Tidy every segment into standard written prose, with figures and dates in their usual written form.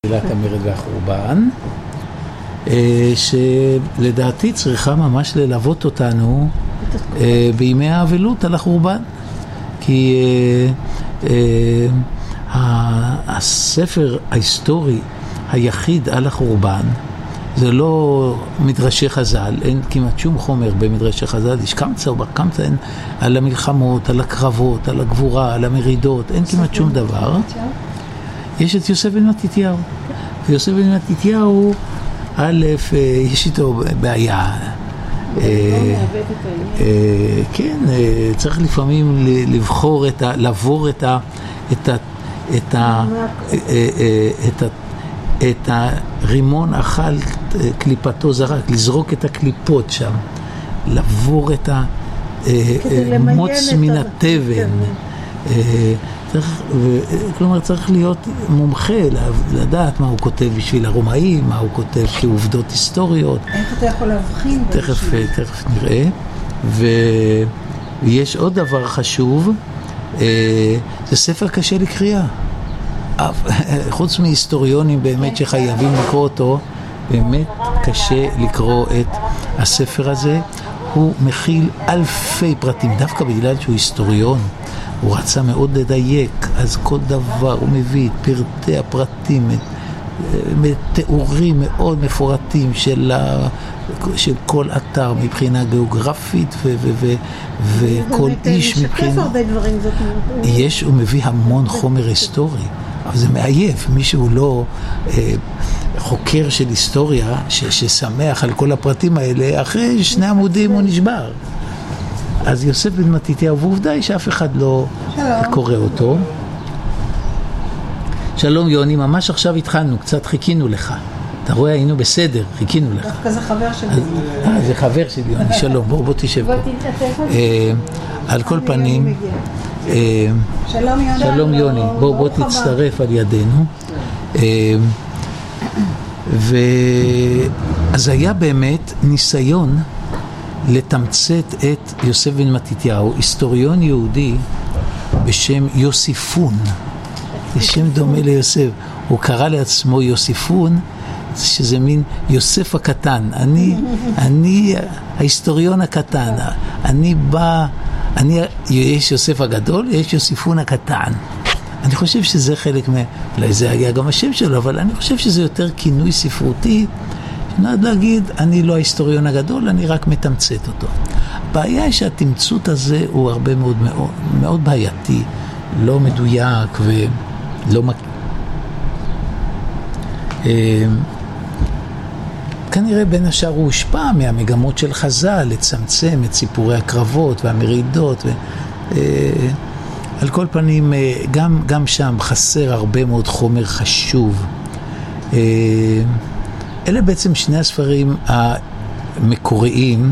תפילת המרד והחורבן, שלדעתי צריכה ממש ללוות אותנו בימי האבלות על החורבן, כי הספר ההיסטורי היחיד על החורבן זה לא מדרשי חז"ל, אין כמעט שום חומר במדרשי חז"ל, יש קמצא ובקמצא על המלחמות, על הקרבות, על הגבורה, על המרידות, אין כמעט שום דבר. יש את יוסף בן מתתיהו, ויוסף בן מתתיהו, א', יש איתו בעיה, כן, צריך לפעמים לבחור לעבור את הרימון אכל קליפתו זרק, לזרוק את הקליפות שם, לעבור את המוץ מן התבן. כלומר צריך להיות מומחה, לדעת מה הוא כותב בשביל הרומאים, מה הוא כותב כעובדות היסטוריות. איך אתה יכול להבחין? תכף נראה. ויש עוד דבר חשוב, זה ספר קשה לקריאה. חוץ מהיסטוריונים באמת שחייבים לקרוא אותו, באמת קשה לקרוא את הספר הזה. הוא מכיל אלפי פרטים, דווקא בגלל שהוא היסטוריון. הוא רצה מאוד לדייק, אז כל דבר הוא מביא את פרטי הפרטים, תיאורים מאוד מפורטים של כל אתר מבחינה גיאוגרפית וכל איש מבחינה. הוא מביא המון חומר היסטורי, אבל זה מעייף. מישהו לא חוקר של היסטוריה ששמח על כל הפרטים האלה, אחרי 2 עמודים הוא נשבר. אז יוסף בן מתתיהו, ועובדה היא שאף אחד לא קורא אותו. שלום יוני, ממש עכשיו התחלנו, קצת חיכינו לך. אתה רואה, היינו בסדר, חיכינו לך. דווקא זה חבר שלי. זה חבר שלי, יוני, שלום, בוא תשב פה. על כל פנים, שלום יוני, בוא תצטרף על ידינו. אז היה באמת ניסיון לתמצת את יוסף בן מתתיהו, היסטוריון יהודי בשם יוסיפון, זה שם דומה ליוסף. הוא קרא לעצמו יוסיפון, שזה מין יוסף הקטן. אני ההיסטוריון הקטן. יש יוסף הגדול, יש יוסיפון הקטן. אני חושב שזה חלק אולי זה היה גם השם שלו, אבל אני חושב שזה יותר כינוי ספרותי, שנועד להגיד, אני לא ההיסטוריון הגדול, אני רק מתמצת אותו. הבעיה היא שהתמצות הזה הוא הרבה מאוד מאוד, מאוד בעייתי, לא מדויק ולא כנראה בין השאר הוא הושפע מהמגמות של חז"ל לצמצם את סיפורי הקרבות והמרידות על כל פנים גם שם חסר הרבה מאוד חומר חשוב. אלה בעצם 2 הספרים המקוריים,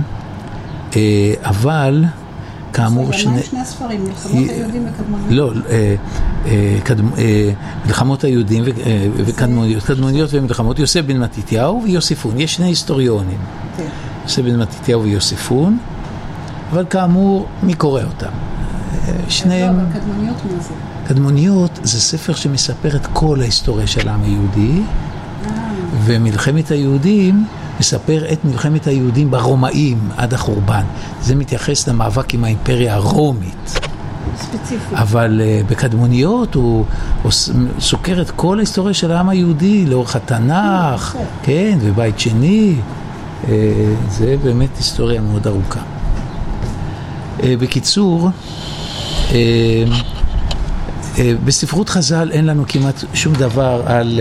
אבל כאמור שני הספרים, מלחמות היהודים וקדמוניות. לא, מלחמות היהודים וקדמוניות ומלחמות, יוסף בן מתתיהו ויוסיפון. יש 2 היסטוריונים, יוסף בן מתתיהו ויוסיפון, אבל כאמור מי קורא אותם? שניהם. אבל קדמוניות מה זה? קדמוניות זה ספר שמספר את כל ההיסטוריה של העם היהודי, ומלחמת היהודים מספר את מלחמת היהודים ברומאים עד החורבן. זה מתייחס למאבק עם האימפריה הרומית. ספציפי. אבל בקדמוניות הוא סוקר את כל ההיסטוריה של העם היהודי לאורך התנ"ך, כן, ובית שני. זה באמת היסטוריה מאוד ארוכה. בקיצור, בספרות חז"ל אין לנו כמעט שום דבר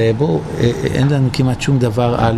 על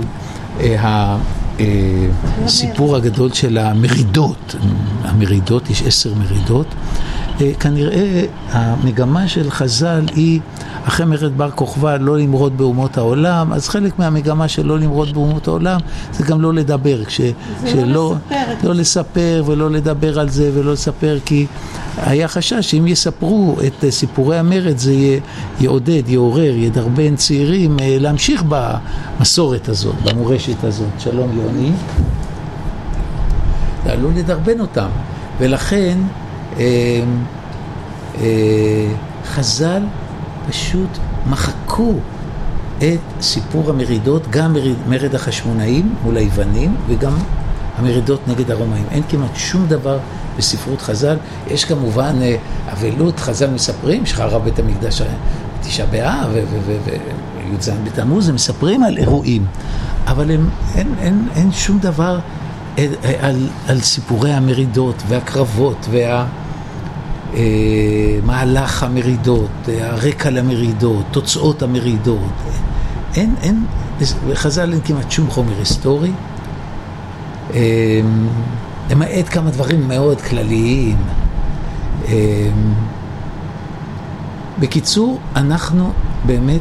הסיפור הגדול של המרידות. המרידות, יש 10 מרידות. כנראה המגמה של חז"ל היא אחרי מרד בר כוכבא לא למרוד באומות העולם, אז חלק מהמגמה של לא למרוד באומות העולם זה גם לא לדבר, לא לספר ולא לדבר על זה ולא לספר, כי היה חשש שאם יספרו את סיפורי המרד זה יעודד, יעורר, ידרבן צעירים להמשיך במסורת הזאת, במורשת הזאת. שלום יוני. זה עלול לדרבן אותם, ולכן חז"ל פשוט מחקו את סיפור המרידות, גם מרד החשמונאים מול היוונים, וגם המרידות נגד הרומאים. אין כמעט שום דבר בספרות חז"ל. יש כמובן אבלות, חז"ל מספרים, שחרב בית המקדש תשעה באב וי"ז בתמוז, הם מספרים על אירועים, אבל אין שום דבר על סיפורי המרידות והקרבות מהלך המרידות, הרקע למרידות, תוצאות המרידות. בחז"ל אין כמעט שום חומר היסטורי, למעט כמה דברים מאוד כלליים. בקיצור, אנחנו באמת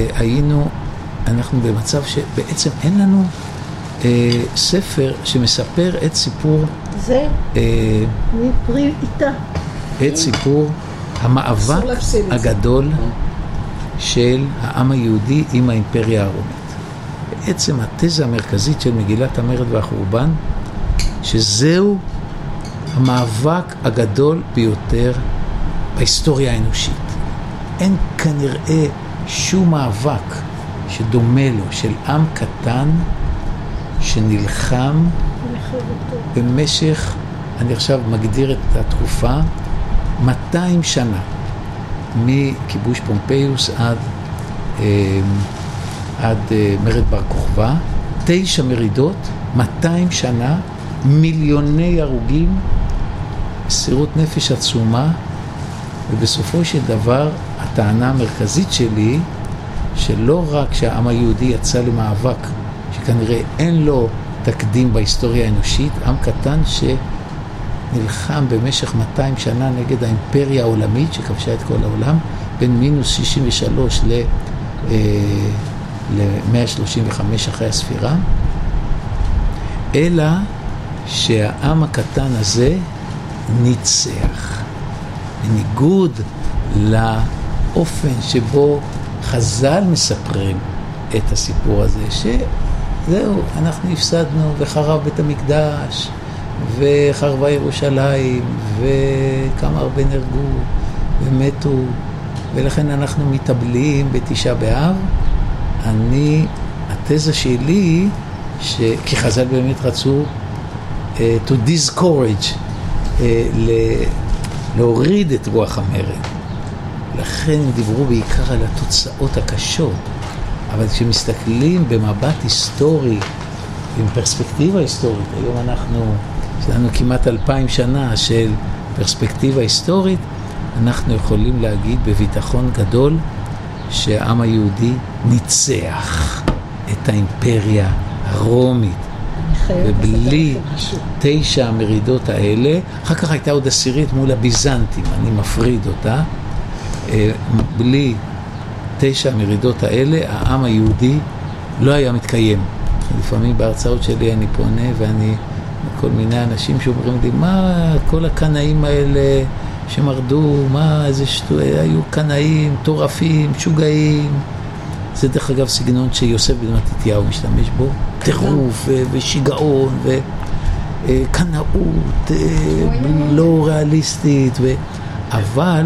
אנחנו במצב שבעצם אין לנו ספר שמספר את סיפור זה מפרי איתה, את סיפור המאבק הגדול של העם היהודי עם האימפריה הרומית. בעצם התזה המרכזית של מגילת המרד והחורבן, שזהו המאבק הגדול ביותר בהיסטוריה האנושית. אין כנראה שום מאבק שדומה לו, של עם קטן שנלחם במשך, אני עכשיו מגדיר את התקופה, 200 שנה, מכיבוש פומפיוס עד מרד בר כוכבא, 9 מרידות, 200 שנה, מיליוני הרוגים, מסירות נפש עצומה, ובסופו של דבר הטענה המרכזית שלי, שלא רק שהעם היהודי יצא למאבק, שכנראה אין לו תקדים בהיסטוריה האנושית, עם קטן שנלחם במשך 200 שנה נגד האימפריה העולמית שכבשה את כל העולם, בין מינוס 63 ל-135 אחרי הספירה, אלא שהעם הקטן הזה ניצח. בניגוד לאופן שבו חז"ל מספרים את הסיפור הזה, שזהו, אנחנו הפסדנו וחרב בית המקדש וחרבה ירושלים וכמה הרבה נהרגו ומתו, ולכן אנחנו מתאבלים בתשעה באב. התזה שלי, כי חז"ל באמת רצו to discourage, להוריד את רוח המרד. לכן דיברו בעיקר על התוצאות הקשות. אבל כשמסתכלים במבט היסטורי, עם פרספקטיבה היסטורית, היום יש לנו כמעט 2000 שנה של פרספקטיבה היסטורית, אנחנו יכולים להגיד בביטחון גדול שהעם היהודי ניצח את האימפריה הרומית. ובלי 9 המרידות האלה, אחר כך הייתה עוד 10 מול הביזנטים, אני מפריד אותה, בלי 9 המרידות האלה, העם היהודי לא היה מתקיים. לפעמים בהרצאות שלי אני פונה ואני, כל מיני אנשים שאומרים לי, מה כל הקנאים האלה שמרדו, מה איזה היו קנאים, טורפים, שוגעים. זה דרך אגב סגנון שיוסף בן מתתיהו משתמש בו, טירוף ושיגעון וקנאות לא ריאליסטית, אבל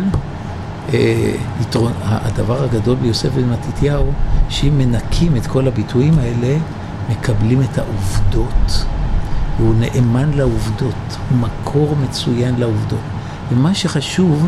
הדבר הגדול ביוסף בן מתתיהו, שאם מנקים את כל הביטויים האלה, מקבלים את העובדות, והוא נאמן לעובדות, הוא מקור מצוין לעובדות. ומה שחשוב,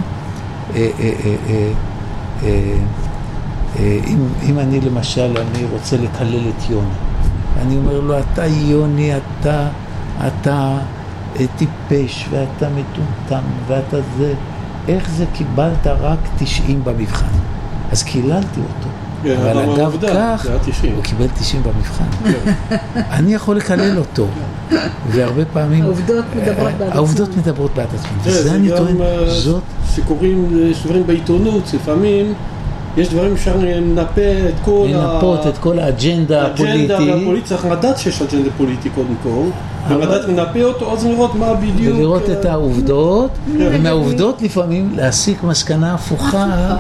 אם אני למשל, אני רוצה לקלל את יוני, אני אומר לו, אתה יוני, אתה טיפש, ואתה מטומטם, ואתה זה, איך זה קיבלת רק 90 במבחן? אז קיללתי אותו. אבל אגב כך, הוא קיבל 90 במבחן. אני יכול לקלל אותו, והרבה פעמים העובדות מדברות בעד עצמן. זה אני טוען, זאת סיקורים, דברים בעיתונות, לפעמים יש דברים אפשר לנפות את כל האג'נדה הפוליטית. צריך לדעת שיש אג'נדה פוליטית קודם כל, ולדעת לנפה אותו, אז לראות מה בדיוק. ולראות את העובדות, ומהעובדות לפעמים להסיק מסקנה הפוכה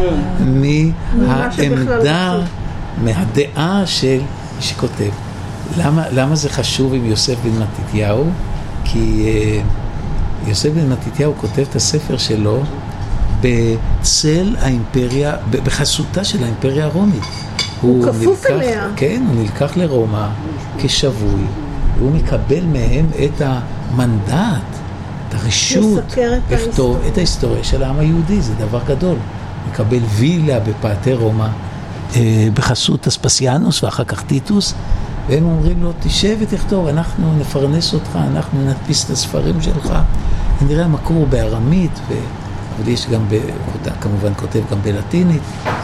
מהעמדה, מהדעה של מי שכותב. למה זה חשוב עם יוסף בן מתתיהו? כי יוסף בן מתתיהו כותב את הספר שלו בצל האימפריה, בחסותה של האימפריה הרומית. הוא כפוף אליה. כן, הוא נלקח לרומא כשבוי, והוא מקבל מהם את המנדט, את הרשות, לכתוב את ההיסטוריה של העם היהודי. זה דבר גדול. מקבל וילה בפאתי רומא, בחסות אספסיאנוס ואחר כך טיטוס, והם אומרים לו, תשב ותכתוב, אנחנו נפרנס אותך, אנחנו נדפיס את הספרים שלך. נראה המקור בארמית, אבל יש גם, כמובן כותב גם בלטינית.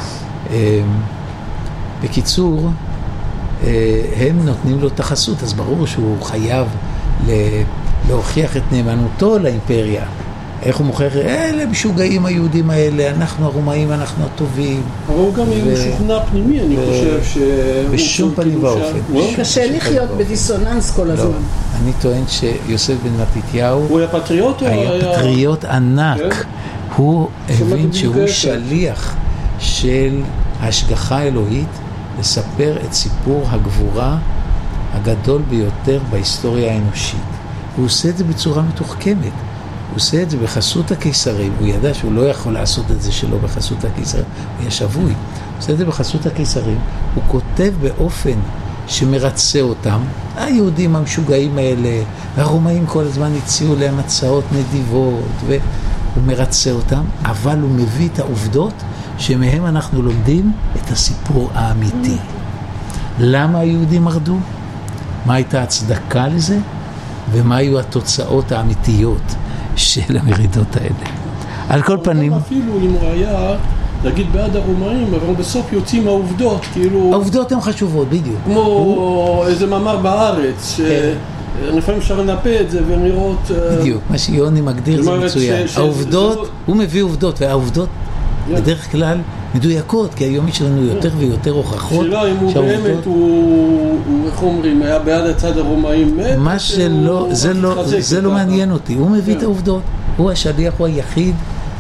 בקיצור, הם נותנים לו את החסות, אז ברור שהוא חייב להוכיח את נאמנותו לאימפריה. איך הוא מוכר? אלה משוגעים היהודים האלה, אנחנו הרומאים, אנחנו הטובים. אבל הוא גם משוכנע פנימי, אני חושב שהוא... בשום פנים ואופן. קשה לחיות בדיסוננס כל הזמן. אני טוען שיוסף בן מתתיהו... הוא היה פטריוט או היה פטריוט ענק. הוא הבין שהוא שליח של ההשגחה האלוהית לספר את סיפור הגבורה הגדול ביותר בהיסטוריה האנושית. הוא עושה את זה בצורה מתוחכמת. הוא עושה את זה בחסות הקיסרים. הוא ידע שהוא לא יכול לעשות את זה שלא בחסות הקיסרים. הוא היה שבוי. הוא עושה את זה בחסות הקיסרים. הוא כותב באופן שמרצה אותם. היהודים המשוגעים האלה, הרומאים כל הזמן הציעו להם הצעות נדיבות, והוא מרצה אותם, אבל הוא מביא את העובדות שמהם אנחנו לומדים את הסיפור האמיתי. למה היהודים מרדו? מה הייתה הצדקה לזה? ומה היו התוצאות האמיתיות של המרידות האלה? על כל פנים... אפילו אם הוא היה להגיד בעד הרומאים, אבל בסוף יוצאים העובדות, כאילו... העובדות הן חשובות, בדיוק. כמו איזה מאמר בארץ, לפעמים אפשר לנפה את זה ולראות... בדיוק, מה שיוני מגדיר זה מצוין. העובדות, הוא מביא עובדות, והעובדות בדרך כלל מדויקות, כי היום יש לנו יותר ויותר הוכחות. שאלה אם הוא באמת, הוא, איך אומרים, היה בעד הצד הרומאים מת? מה שלא, זה לא מעניין אותי. הוא מביא את העובדות. הוא השליח, הוא היחיד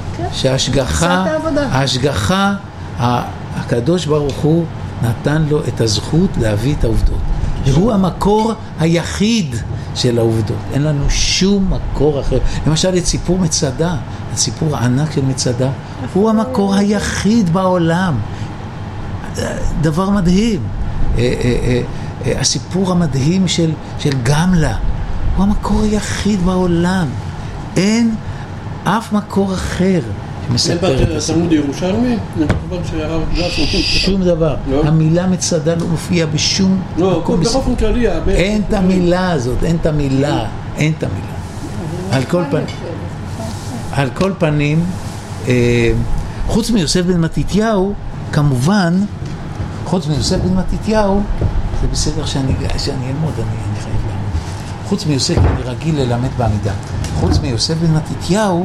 שההשגחה, הקדוש ברוך הוא נתן לו את הזכות להביא את העובדות. והוא המקור היחיד של העובדות. אין לנו שום מקור אחר. למשל, את סיפור מצדה, הסיפור הענק של מצדה, הוא המקור היחיד בעולם. דבר מדהים. הסיפור המדהים של גמלה, הוא המקור היחיד בעולם. אין אף מקור אחר שמספר את הסיפור. תלמוד ירושלמי? שום דבר. המילה מצדה לא מופיעה בשום מקום. באופן כללי. אין את המילה הזאת, אין את המילה. על כל פנים, חוץ מיוסף בן מתתיהו, כמובן, חוץ מיוסף בן מתתיהו, זה בסדר שאני אלמוד, אני חייב לעמוד. חוץ מיוסף, אני רגיל ללמד בעמידה. חוץ מיוסף בן מתתיהו,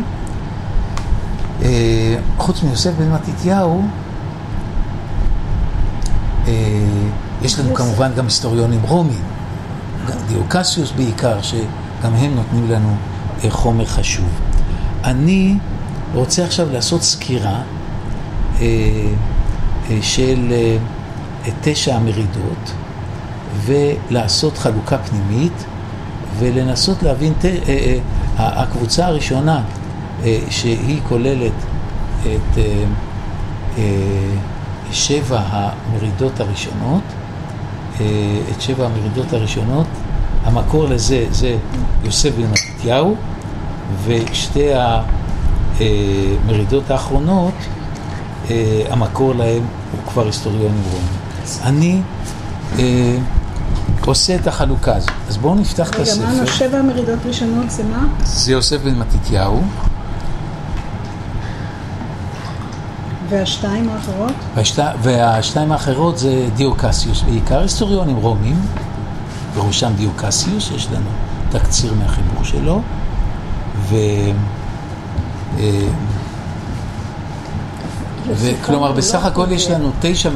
יש לנו כמובן גם היסטוריונים רומים, דיוקסיוס בעיקר, שגם הם נותנים לנו חומר חשוב. אני רוצה עכשיו לעשות סקירה של 9 המרידות, ולעשות חלוקה פנימית, ולנסות להבין הקבוצה הראשונה שהיא כוללת את 7 המרידות הראשונות, המקור לזה זה יוסף בן מתתיהו, ושתי המרידות האחרונות, המקור להם הוא כבר היסטוריונים רומים. אני עושה את החלוקה הזאת. אז בואו נפתח את הספר. רגע, מה 7 המרידות ראשונות זה מה? זה יוסף בן מתתיהו. והשתיים האחרות? והשתיים האחרות זה דיוקסיוס, בעיקר היסטוריונים רומים, בראשם דיוקסיוס, יש לנו תקציר מהחיבור שלו, וכלומר בסך הכל יש לנו 9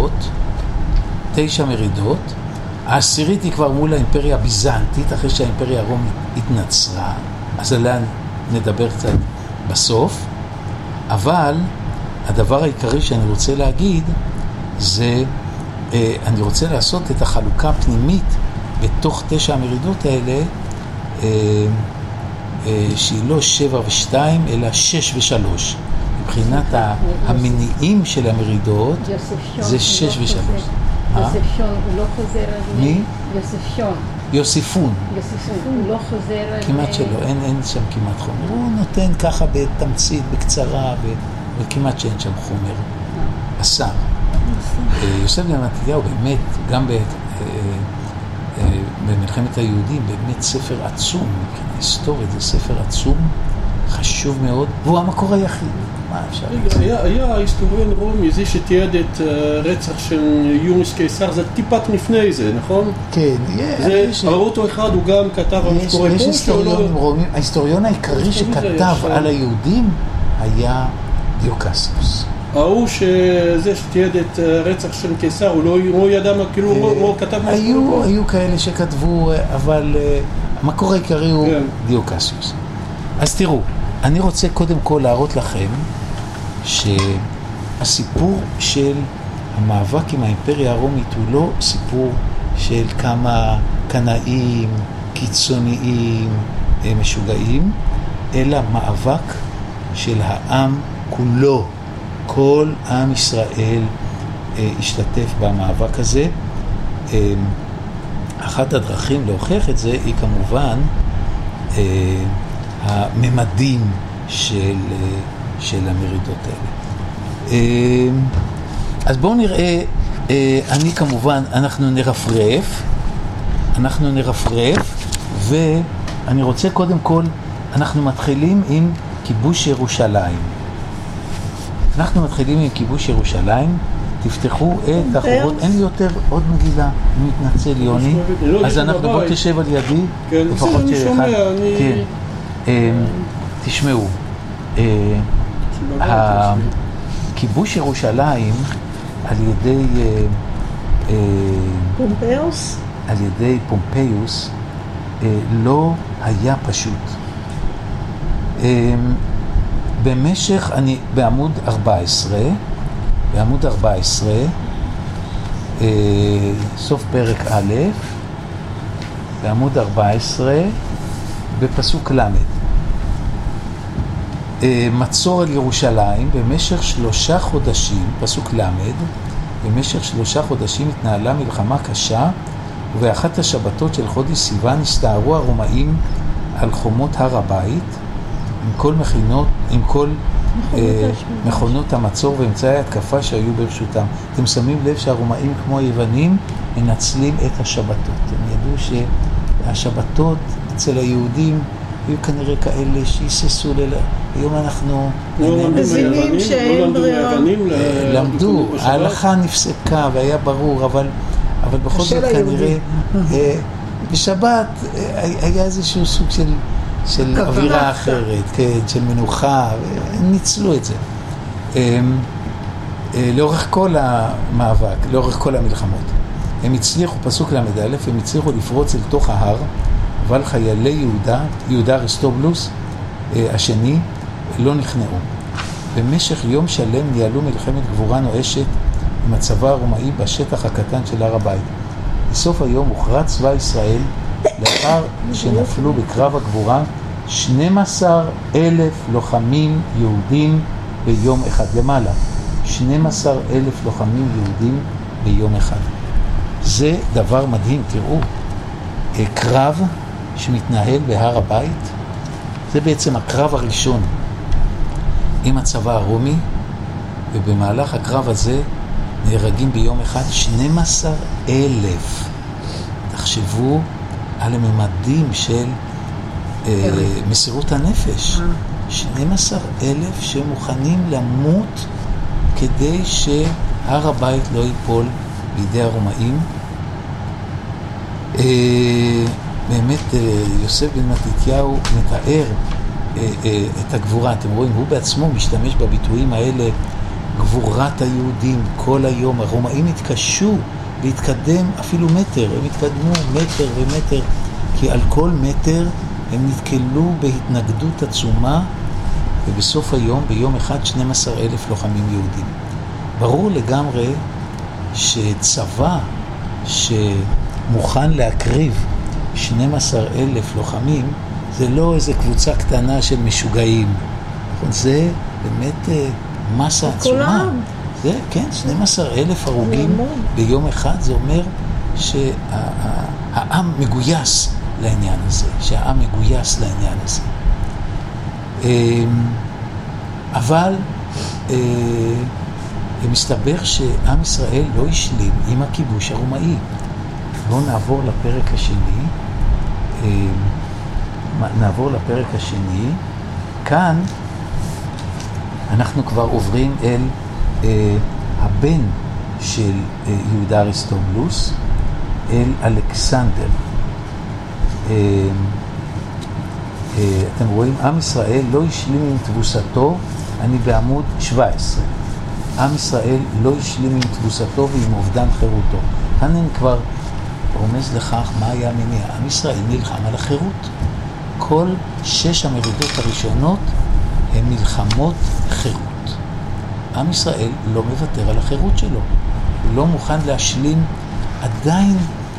מרידות, העשירית היא כבר מול האימפריה הביזנטית, אחרי שהאימפריה הרומית התנצרה, אז עליה נדבר קצת בסוף, אבל הדבר העיקרי שאני רוצה להגיד זה, אני רוצה לעשות את החלוקה הפנימית בתוך 9 המרידות האלה, שהיא לא 7 ו2 אלא 6 ו3. מבחינת המניעים של המרידות, זה 6 ו3. יוסף שון, הוא לא חוזר על זה. מי? יוסף שון. יוסיפון. הוא לא חוזר על זה. כמעט שלא, אין שם כמעט חומר. הוא נותן ככה בתמצית, בקצרה, וכמעט שאין שם חומר. אסר. יוסף בן מתתיהו באמת, גם במלחמת היהודים, באמת ספר עצום, מבחינה היסטורית, זה ספר עצום, חשוב מאוד, והוא המקור היחיד. מה אפשר להגיד? היה היסטוריון רומי, זה שתיעד את רצח של יוליוס קיסר, זה טיפת לפני זה, נכון? כן, זה אוטו אחד, הוא גם כתב על מה שקורה פה. יש היסטוריון רומי, ההיסטוריון העיקרי שכתב על היהודים היה דיוקסיוס. ההוא שזה שתיעד את רצח של קיסר, הוא לא ידע מה, כאילו הוא כתב מה שקורה פה. היו כאלה שכתבו, אבל המקור העיקרי הוא דיוקסיוס. אז תראו, אני רוצה קודם כל להראות לכם שהסיפור של המאבק עם האימפריה הרומית הוא לא סיפור של כמה קנאים, קיצוניים, משוגעים, אלא מאבק של העם כולו. כל עם ישראל השתתף במאבק הזה. אחת הדרכים להוכיח את זה היא כמובן הממדים של המרידות האלה. אז בואו נראה, אנחנו נרפרף, ואני רוצה קודם כל, אנחנו מתחילים עם כיבוש ירושלים. תפתחו את החובות, אין לי יותר עוד מגילה, אני מתנצל יוני, אז אנחנו בוא תשב על ידי, לפחות שאחד, תשמעו, כיבוש ירושלים על ידי פומפיוס לא היה פשוט. במשך, בעמוד 14, סוף פרק א', בעמוד 14, בפסוק ל', מצור על ירושלים במשך 3 חודשים, פסוק ל', במשך 3 חודשים התנהלה מלחמה קשה, ובאחת השבתות של חודש סיוון הסתערו הרומאים על חומות הר הבית, עם כל מכונות המצור ואמצעי התקפה שהיו ברשותם. אתם שמים לב שהרומאים כמו היוונים מנצלים את השבתות. הם ידעו שהשבתות אצל היהודים היו כנראה כאלה שהיססו היום אנחנו מבינים שאין ברירה. למדו, ההלכה נפסקה והיה ברור, אבל בכל זאת כנראה בשבת היה איזשהו סוג של אווירה אחרת, כן, של מנוחה, ניצלו את זה. לאורך כל המאבק, לאורך כל המלחמות. הם הצליחו, פסוק למד א', הם הצליחו לפרוץ אל תוך ההר, אבל חיילי יהודה אריסטובולוס השני, לא נכנעו. במשך יום שלם ניהלו מלחמת גבורה נואשת עם הצבא הרומאי בשטח הקטן של הר הבית. בסוף היום הוכרע צבא ישראל לאחר שנפלו בקרב הגבורה 12,000 לוחמים יהודים ביום אחד. למעלה, 12,000 לוחמים יהודים ביום אחד. זה דבר מדהים, תראו. קרב שמתנהל בהר הבית, זה בעצם הקרב הראשון עם הצבא הרומי, ובמהלך הקרב הזה נהרגים ביום אחד 12,000. תחשבו על הממדים של מסירות הנפש. 12,000 שמוכנים למות כדי שהר הבית לא ייפול בידי הרומאים. באמת יוסף בן מתתיהו מתאר את הגבורה. אתם רואים, הוא בעצמו משתמש בביטויים האלה, גבורת היהודים כל היום. הרומאים התקשו להתקדם אפילו מטר, הם התקדמו מטר ומטר, כי על כל מטר הם נתקלו בהתנגדות עצומה, ובסוף היום, ביום אחד, 12,000 לוחמים יהודים. ברור לגמרי שצבא שמוכן להקריב 12,000 לוחמים, זה לא איזו קבוצה קטנה של משוגעים. זה באמת מסה עצומה. זה, כן, 12,000 הרוגים ביום אחד, זה אומר שהעם מגויס לעניין הזה, שהעם מגויס לעניין הזה. אבל מסתבר שעם ישראל לא השלים עם הכיבוש הרומאי. בואו נעבור לפרק השני. כאן אנחנו כבר עוברים אל הבן של יהודה אריסטובולוס, אל אלכסנדר. אתם רואים, עם ישראל לא השלים עם תבוסתו, אני בעמוד 17. עם ישראל לא השלים עם תבוסתו ועם אובדן חירותו. כאן אני כבר רומז לכך מה היה המניע. עם ישראל נלחם על החירות. כל 6 המרידות הראשונות הן מלחמות חירות. עם ישראל לא מוותר על החירות שלו. הוא לא מוכן להשלים. עדיין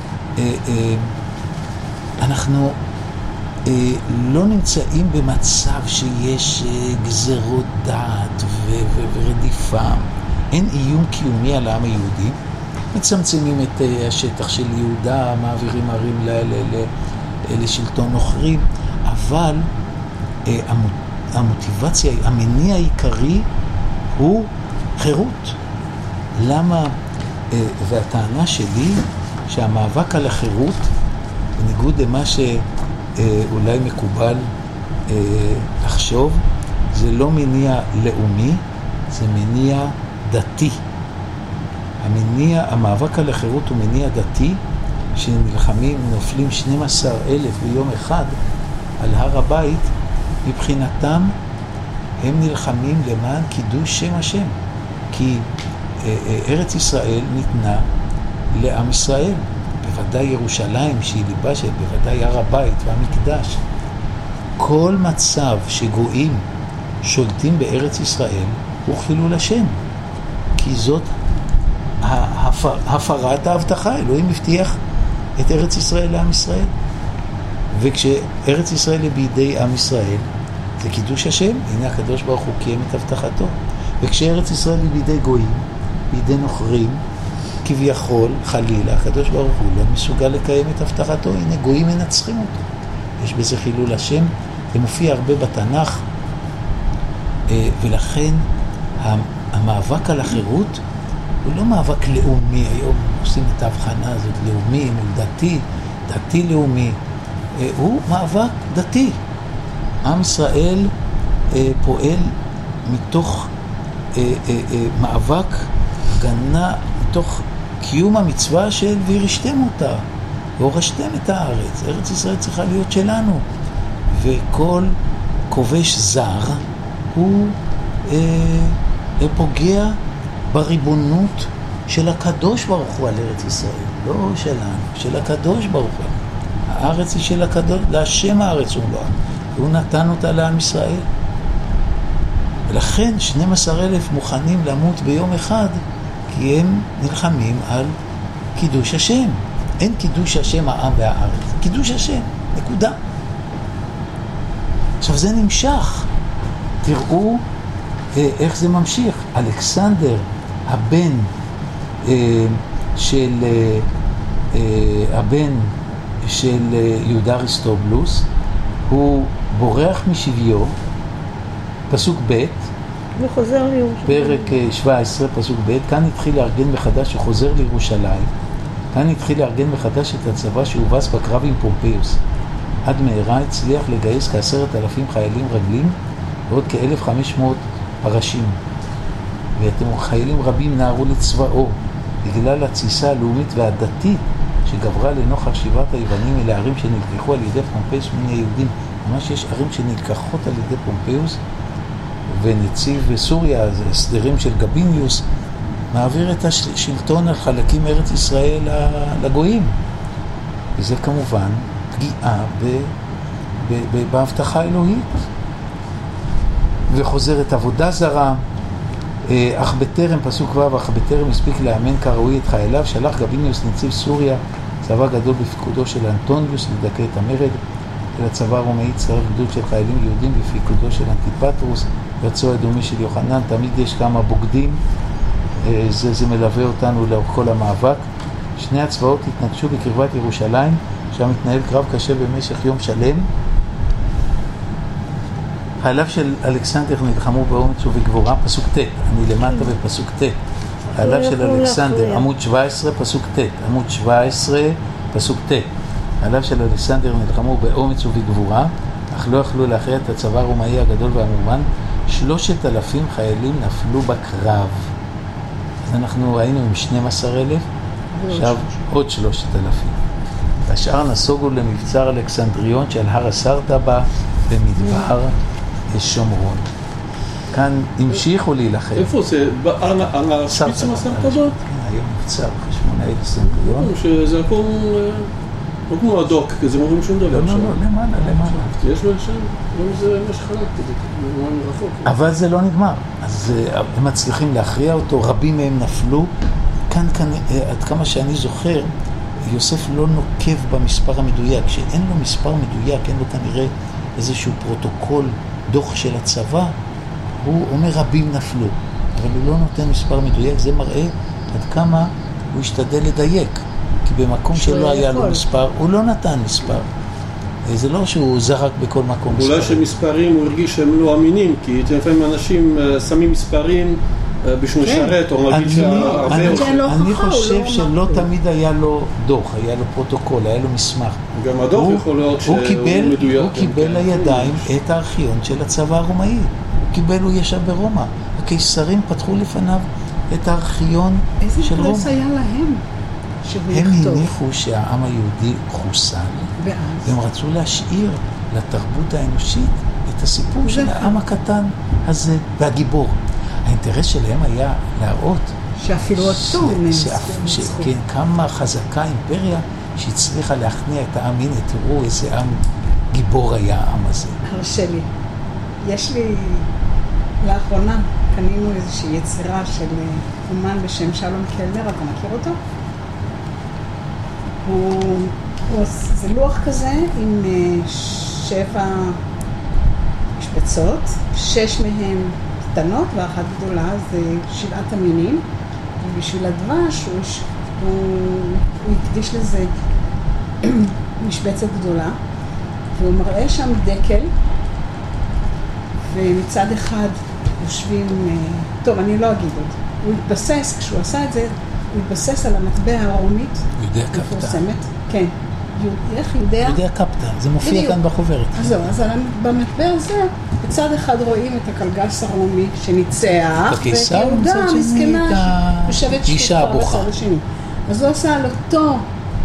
אנחנו לא נמצאים במצב שיש גזרות דעת ורדיפה. אין איום קיומי על העם היהודי. מצמצמים את השטח של יהודה, מעבירים ערים לשלטון נוכרים, אבל המוטיבציה, המניע העיקרי הוא חירות. למה? והטענה שלי שהמאבק על החירות, בניגוד למה שאולי מקובל לחשוב, זה לא מניע לאומי, זה מניע דתי. המאבק על החירות הוא מניע דתי, שנלחמים, נופלים 12,000 ביום אחד על הר הבית. מבחינתם הם נלחמים למען קידוש שם השם, כי ארץ ישראל ניתנה לעם ישראל, בוודאי ירושלים שהיא ליבה של, בוודאי הר הבית והמקדש. כל מצב שגויים שולטים בארץ ישראל הוא חילול השם, כי זאת הפרת ההבטחה. אלוהים הבטיח את ארץ ישראל לעם ישראל, וכשארץ ישראל היא בידי עם ישראל זה קידוש השם. הנה הקדוש ברוך הוא קיים את הבטחתו. וכשארץ ישראל היא בידי גויים, בידי נוכרים, כביכול חלילה הקדוש ברוך הוא לא מסוגל לקיים את הבטחתו. הנה גויים מנצחים אותו. יש בזה חילול השם. זה מופיע הרבה בתנ"ך, ולכן המאבק על החירות הוא לא מאבק לאומי. היום עושים את ההבחנה הזאת, לאומי מול דתי, דתי-לאומי. הוא מאבק דתי. עם ישראל פועל מתוך מאבק, הגנה, מתוך קיום המצווה של וירשתם אותה, והורשתם את הארץ. ארץ ישראל צריכה להיות שלנו. וכל כובש זר הוא פוגע בריבונות של הקדוש ברוך הוא על ארץ ישראל, לא שלנו, של הקדוש ברוך הוא. הארץ היא של הקדוש, להשם הארץ הוא לא, והוא נתן אותה לעם ישראל. ולכן 12,000 מוכנים למות ביום אחד, כי הם נלחמים על קידוש השם. אין קידוש השם העם והארץ, קידוש השם, נקודה. עכשיו זה נמשך. תראו איך זה ממשיך. אלכסנדר, הבן של יהודה אריסטובולוס, הוא בורח משביו, פסוק ב', וחוזר לירושלים. פרק 17, פסוק ב', כאן התחיל לארגן מחדש, הוא חוזר לירושלים. כאן התחיל לארגן מחדש את הצבא שהובס בקרב עם פומפיוס. עד מהרה הצליח לגייס כ10,000 חיילים רגלים ועוד כ1,500 פרשים. חיילים רבים נערו לצבאו בגלל התסיסה הלאומית והדתית שגברה לנוכח שיבת היוונים אלה ערים שנלקחו על ידי פומפיוס מן היהודים. ממש יש ערים שנלקחות על ידי פומפיוס, ונציב סוריה, זה הסדרים של גביניוס, מעביר את השלטון על חלקים מארץ ישראל לגויים. וזה כמובן פגיעה בהבטחה אלוהית. וחוזרת עבודה זרה. אך בטרם, פסוק ו', אך בטרם הספיק לאמן כראוי את חייליו, שלח גביניוס נציב סוריה צבא גדול בפיקודו של אנטוניוס לדכא את המרד. אל הצבא הרומאי צטרף גדוד של חיילים יהודים בפיקודו של אנטיפטרוס, יועצו האדומי של יוחנן. תמיד יש כמה בוגדים, זה מלווה אותנו לאורך כל המאבק. שני הצבאות התנגשו בקרבת ירושלים, שם התנהל קרב קשה במשך יום שלם. חייליו של אלכסנדר נלחמו באומץ ובגבורה, פסוק ט', אני למטה בפסוק ט'. חייליו של אלכסנדר, עמוד 17, פסוק ט', עמוד 17, פסוק ט'. חייליו של אלכסנדר נלחמו באומץ ובגבורה, אך לא יכלו להכריע את הצבא הרומאי הגדול והמאומן. 3,000 חיילים נפלו בקרב. אז אנחנו היינו עם 12,000, עכשיו עוד 3,000. השאר נסוגו למבצר אלכסנדריון שעל הר הסרטבה במדבר שומרון. כאן המשיכו להילחם. איפה זה? שפיצם הסרטבה? כן, היום מבצר חשמונאי אלכסנדריון. שזה הכל לא כמו הדוק, כי זה מורים שום דבר. לא, למעלה. יש לו שם, זה מה שחלק כזה, רחוק. אבל זה לא נגמר. אז הם מצליחים להכריע אותו, רבים מהם נפלו. כאן, עד כמה שאני זוכר, יוסף לא נוקב במספר המדויק. כשאין לו מספר מדויק, אין לו כנראה איזשהו פרוטוקול, דוח של הצבא, הוא אומר רבים נפלו. אבל הוא לא נותן מספר מדויק, זה מראה עד כמה הוא השתדל לדייק. כי במקום שלא היה לו מספר, הוא לא נתן מספר. זה לא שהוא זרק בכל מקום מספר. אולי שמספרים הוא הרגיש שהם לא אמינים, כי לפעמים אנשים שמים מספרים בשביל לשרת, או מרגיש שהרבה... אני חושב שלא תמיד היה לו דוח, היה לו פרוטוקול, היה לו מסמך. גם הדוח יכול להיות שהוא מדויק. הוא קיבל לידיים את הארכיון של הצבא הרומאי. הוא ישב ברומא. הקיסרים פתחו לפניו את הארכיון של רומא. איזה פרס היה להם? הם הניחו שהעם היהודי חוסל, והם רצו להשאיר לתרבות האנושית את הסיפור של העם הקטן הזה והגיבור. האינטרס שלהם היה להראות שאפילו אותו כן, כמה חזקה אימפריה שהצליחה להכניע את העם. הנה, תראו איזה עם גיבור היה העם הזה. הרשה לי, יש לי לאחרונה קנינו איזושהי יצירה של אומן בשם שלום קלנר, אתה מכיר אותו? זה לוח כזה עם 7 משבצות, 6 מהן קטנות ואחת גדולה, זה 7 המינים, ובשביל הדבש הוא הקדיש לזה משבצת גדולה, והוא מראה שם דקל, ומצד אחד יושבים, טוב, אני לא אגיד עוד, הוא התבסס, כשהוא עשה את זה, הוא התבסס על המטבע הרומית המפורסמת. כן. איך יודע? יודע קפטן, זה מופיע כאן בחוברת. אז זהו, אז במטבע הזה, בצד אחד רואים את הקלגס הרומי שניצח, ואת יהודה המסכנה שיושבת שתופה בצד השני. אז הוא עשה על אותו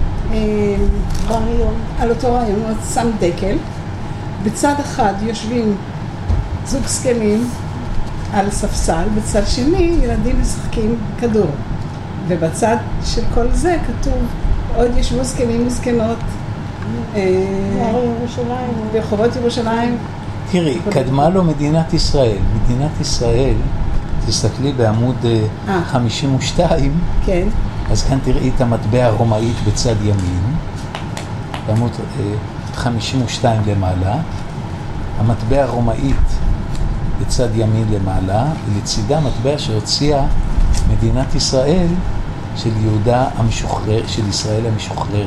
רעיון, הוא שם דקל, בצד אחד יושבים זוג זקנים על ספסל, בצד שני ילדים משחקים כדור. ובצד של כל זה כתוב, עוד ישבו זקנים וזקנות ברחובות ירושלים. תראי, קדמה לו מדינת ישראל. מדינת ישראל, תסתכלי בעמוד 52, כן. אז כאן תראי את המטבע הרומאית בצד ימין, בעמוד 52 למעלה, המטבע הרומאית בצד ימין למעלה, ולצידה מטבע שהוציאה מדינת ישראל של יהודה המשוחרר, של ישראל המשוחררת.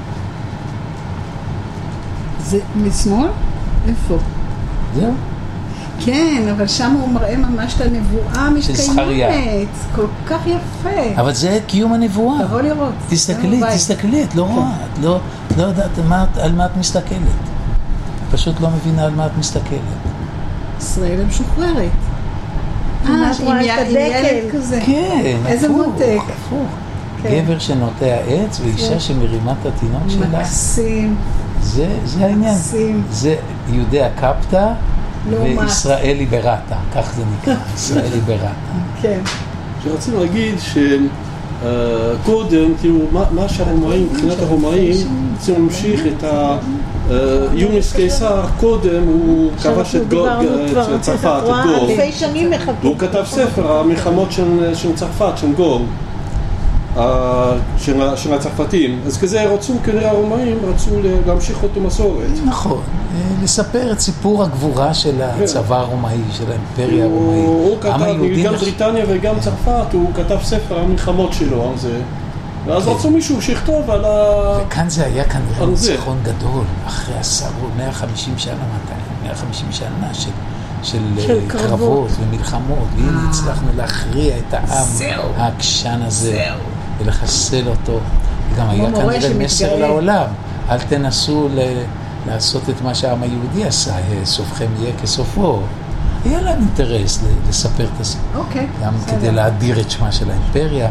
זה משמאל? איפה? זהו. כן, אבל שם הוא מראה ממש את הנבואה מתקיימת. כל כך יפה. אבל זה קיום הנבואה. תבוא לראות. תסתכלי, את לא רואה, את לא יודעת על מה את מסתכלת. פשוט לא מבינה על מה את מסתכלת. ישראל המשוחררת. עם ילד כזה. כן, איזה מותק. הפוך. גבר שנוטע עץ ואישה שמרימה את התינוק שלה. מקסים. זה העניין. זה יהודה קפטה וישראל ליברטה, כך זה נקרא, ישראל ליברטה. כן. שרצינו להגיד שקודם, כאילו, מה שהרומאים, מבחינת הרומאים, רוצים להמשיך את יוניס קיסר, קודם הוא כבש את צרפת, את גור. אלפי שנים מחכים. והוא כתב ספר, המלחמות של צרפת, של גור. של הצרפתים. אז כזה רצו, כנראה הרומאים רצו להמשיך אותו מסורת. נכון, לספר את סיפור הגבורה של הצבא הרומאי, של האימפריה הרומאית. הוא כתב, גם בריטניה וגם צרפת, הוא כתב ספר המלחמות שלו על זה. ואז רצו מישהו שיכתוב על וכאן זה היה כנראה ניצחון גדול, אחרי 150 שנה, 150 שנה של קרבות ומלחמות, והנה הצלחנו להכריע את העם העקשן הזה ולחסל אותו. גם היה כנראה מסר לעולם, אל תנסו לעשות את מה שהעם היהודי עשה, סופכם יהיה כסופו. היה להם אינטרס לספר את הסיפור, גם כדי להדיר את שמה של האימפריה.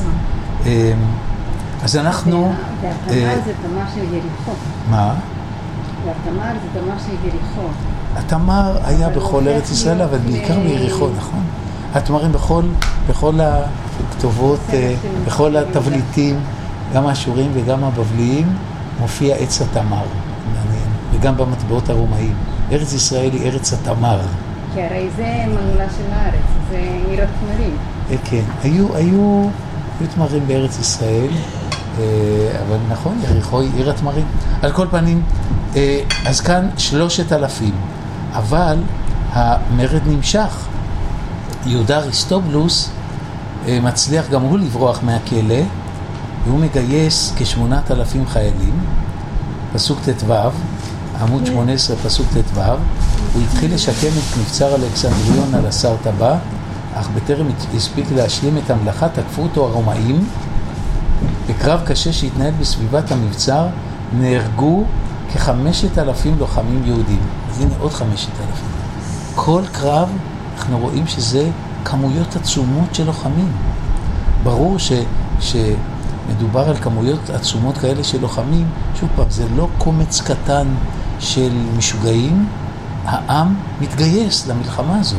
אז אנחנו... והתמר זה תמר של יריחו. מה? והתמר זה תמר של יריחו. התמר היה בכל ארץ ישראל, אבל בעיקר ביריחו, נכון? התמרים בכל הכתובות, בכל התבליטים, גם האשורים וגם הבבליים, מופיע עץ התמר, וגם במטבעות הרומאים. ארץ ישראל היא ארץ התמר. כי הרי זה מנהולה של הארץ, זה עיר התמרים. כן, היו תמרים בארץ ישראל, אבל נכון, יריחו היא עיר התמרים. על כל פנים, אז כאן 3,000, אבל המרד נמשך. יהודה אריסטובולוס מצליח גם הוא לברוח מהכלא, והוא מגייס כ8,000 חיילים, פסוק ט"ו, עמוד 18 פסוק ט"ו, הוא התחיל לשקם את מבצר אלכסנדריון על הסרטבה, אך בטרם הספיק להשלים את המלאכה, תקפו אותו הרומאים. בקרב קשה שהתנהל בסביבת המבצר, נהרגו כ5,000 לוחמים יהודים. אז הנה עוד 5,000. כל קרב אנחנו רואים שזה כמויות עצומות של לוחמים. ברור שמדובר על כמויות עצומות כאלה של לוחמים. שוב פעם, זה לא קומץ קטן של משוגעים, העם מתגייס למלחמה הזאת.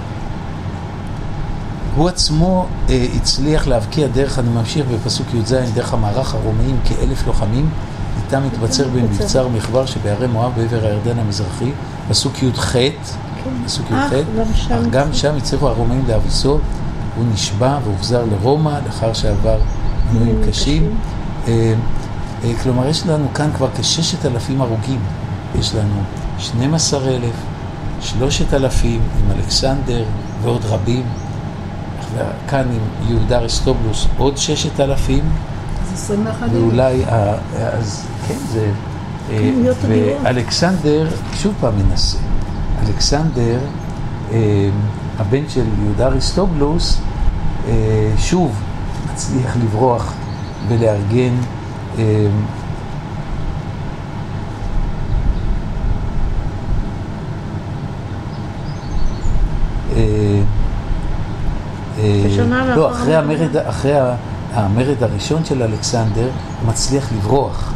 הוא עצמו הצליח להבקיע דרך, אני ממשיך בפסוק י"ז, דרך המערך הרומאים כ1,000 לוחמים, איתם מתבצר במבצר מחבר שבערי מואב בעבר הירדן המזרחי, פסוק י"ח, גם שם הצליחו הרומאים להביסו, הוא נשבע והוחזר לרומא לאחר שעבר עינויים קשים. כלומר יש לנו כאן כבר כ6,000 הרוגים, יש לנו 12,000, 3,000 עם אלכסנדר ועוד רבים, כאן עם יהודה אריסטובולוס עוד 6,000, אז 21,000. ואולי, אז כן, זה... ואלכסנדר, שוב פעם מנסה, אלכסנדר, הבן של יהודה אריסטובולוס, שוב מצליח לברוח ולארגן לא, אחרי המרד הראשון של אלכסנדר הוא מצליח לברוח,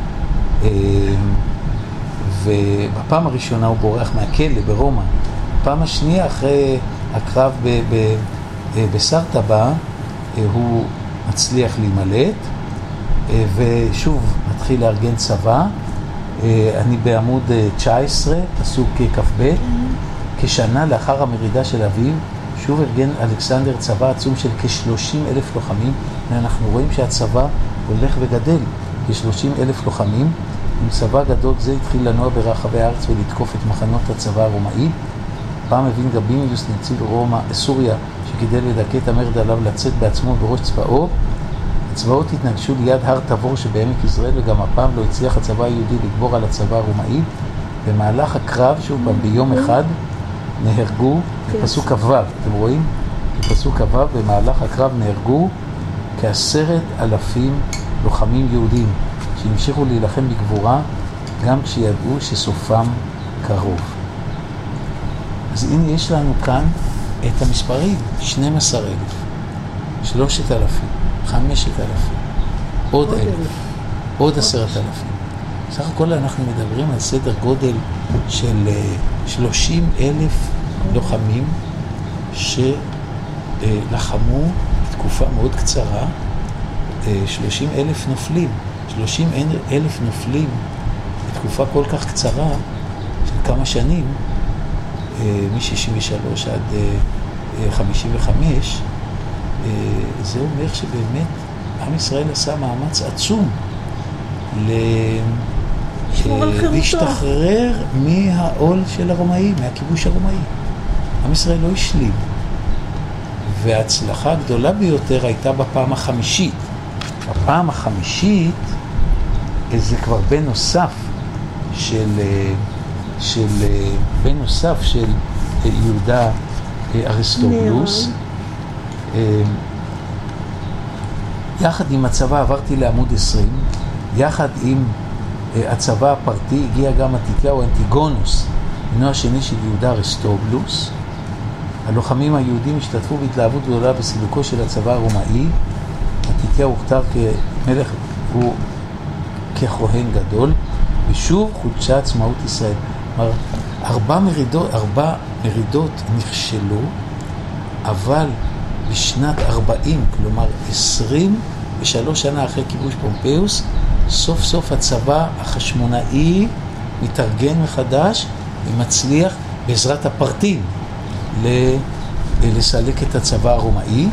ובפעם הראשונה הוא בורח מהכלא ברומא. בפעם השנייה אחרי הקרב בסרטבה הוא מצליח להימלט, ושוב מתחיל לארגן צבא. אני בעמוד 19 פסוק כ"ב, כשנה לאחר המרידה של אביו שוב ארגן אלכסנדר צבא עצום של כ30,000 לוחמים, ואנחנו רואים שהצבא הולך וגדל, כ30,000 לוחמים. עם צבא גדול זה התחיל לנוע ברחבי הארץ ולתקוף את מחנות הצבא הרומאי. פעם הבין גביניוס נציג סוריה שכדי לדכא את המרד עליו לצאת בעצמו בראש צבאו. הצבאות התנגשו ליד הר תבור שבעמק ישראל, וגם הפעם לא הצליח הצבא היהודי לגבור על הצבא הרומאי. במהלך הקרב, שוב פעם ביום אחד, נהרגו, בפסוק כ"ו, אתם רואים? בפסוק כ"ו, במהלך הקרב נהרגו כ10,000 לוחמים יהודים שהמשיכו להילחם בגבורה גם כשידעו שסופם קרוב. אז הנה יש לנו כאן את המספרים, 12,000, 3,000, 5,000, עוד 1,000, עוד 10,000. סך הכל אנחנו מדברים על סדר גודל של 30,000 לוחמים שלחמו בתקופה מאוד קצרה, 30,000 נופלים. 30,000 נופלים בתקופה כל כך קצרה של כמה שנים, מ-63 עד 55, זה אומר שבאמת עם ישראל עשה מאמץ עצום להשתחרר מהעול של הרומאים, מהכיבוש הרומאי. עם ישראל לא השלים. וההצלחה הגדולה ביותר הייתה בפעם החמישית. בפעם החמישית זה כבר בן נוסף של יהודה אריסטובולוס. יחד עם הצבא עברתי לעמוד 20, יחד עם הצבא הפרטי הגיע גם מתתיהו אנטיגונוס, בנו השני של יהודה אריסטובולוס. הלוחמים היהודים השתתפו בהתלהבות גדולה בסילוקו של הצבא הרומאי. מתתיהו הוכתר כמלך וככהן גדול, ושוב חודשה עצמאות ישראל. כלומר, ארבע מרידות נכשלו, אבל בשנת 40, כלומר 23 שנה אחרי כיבוש פומפיוס, סוף סוף הצבא החשמונאי מתארגן מחדש ומצליח בעזרת הפרטים לסלק את הצבא הרומאי,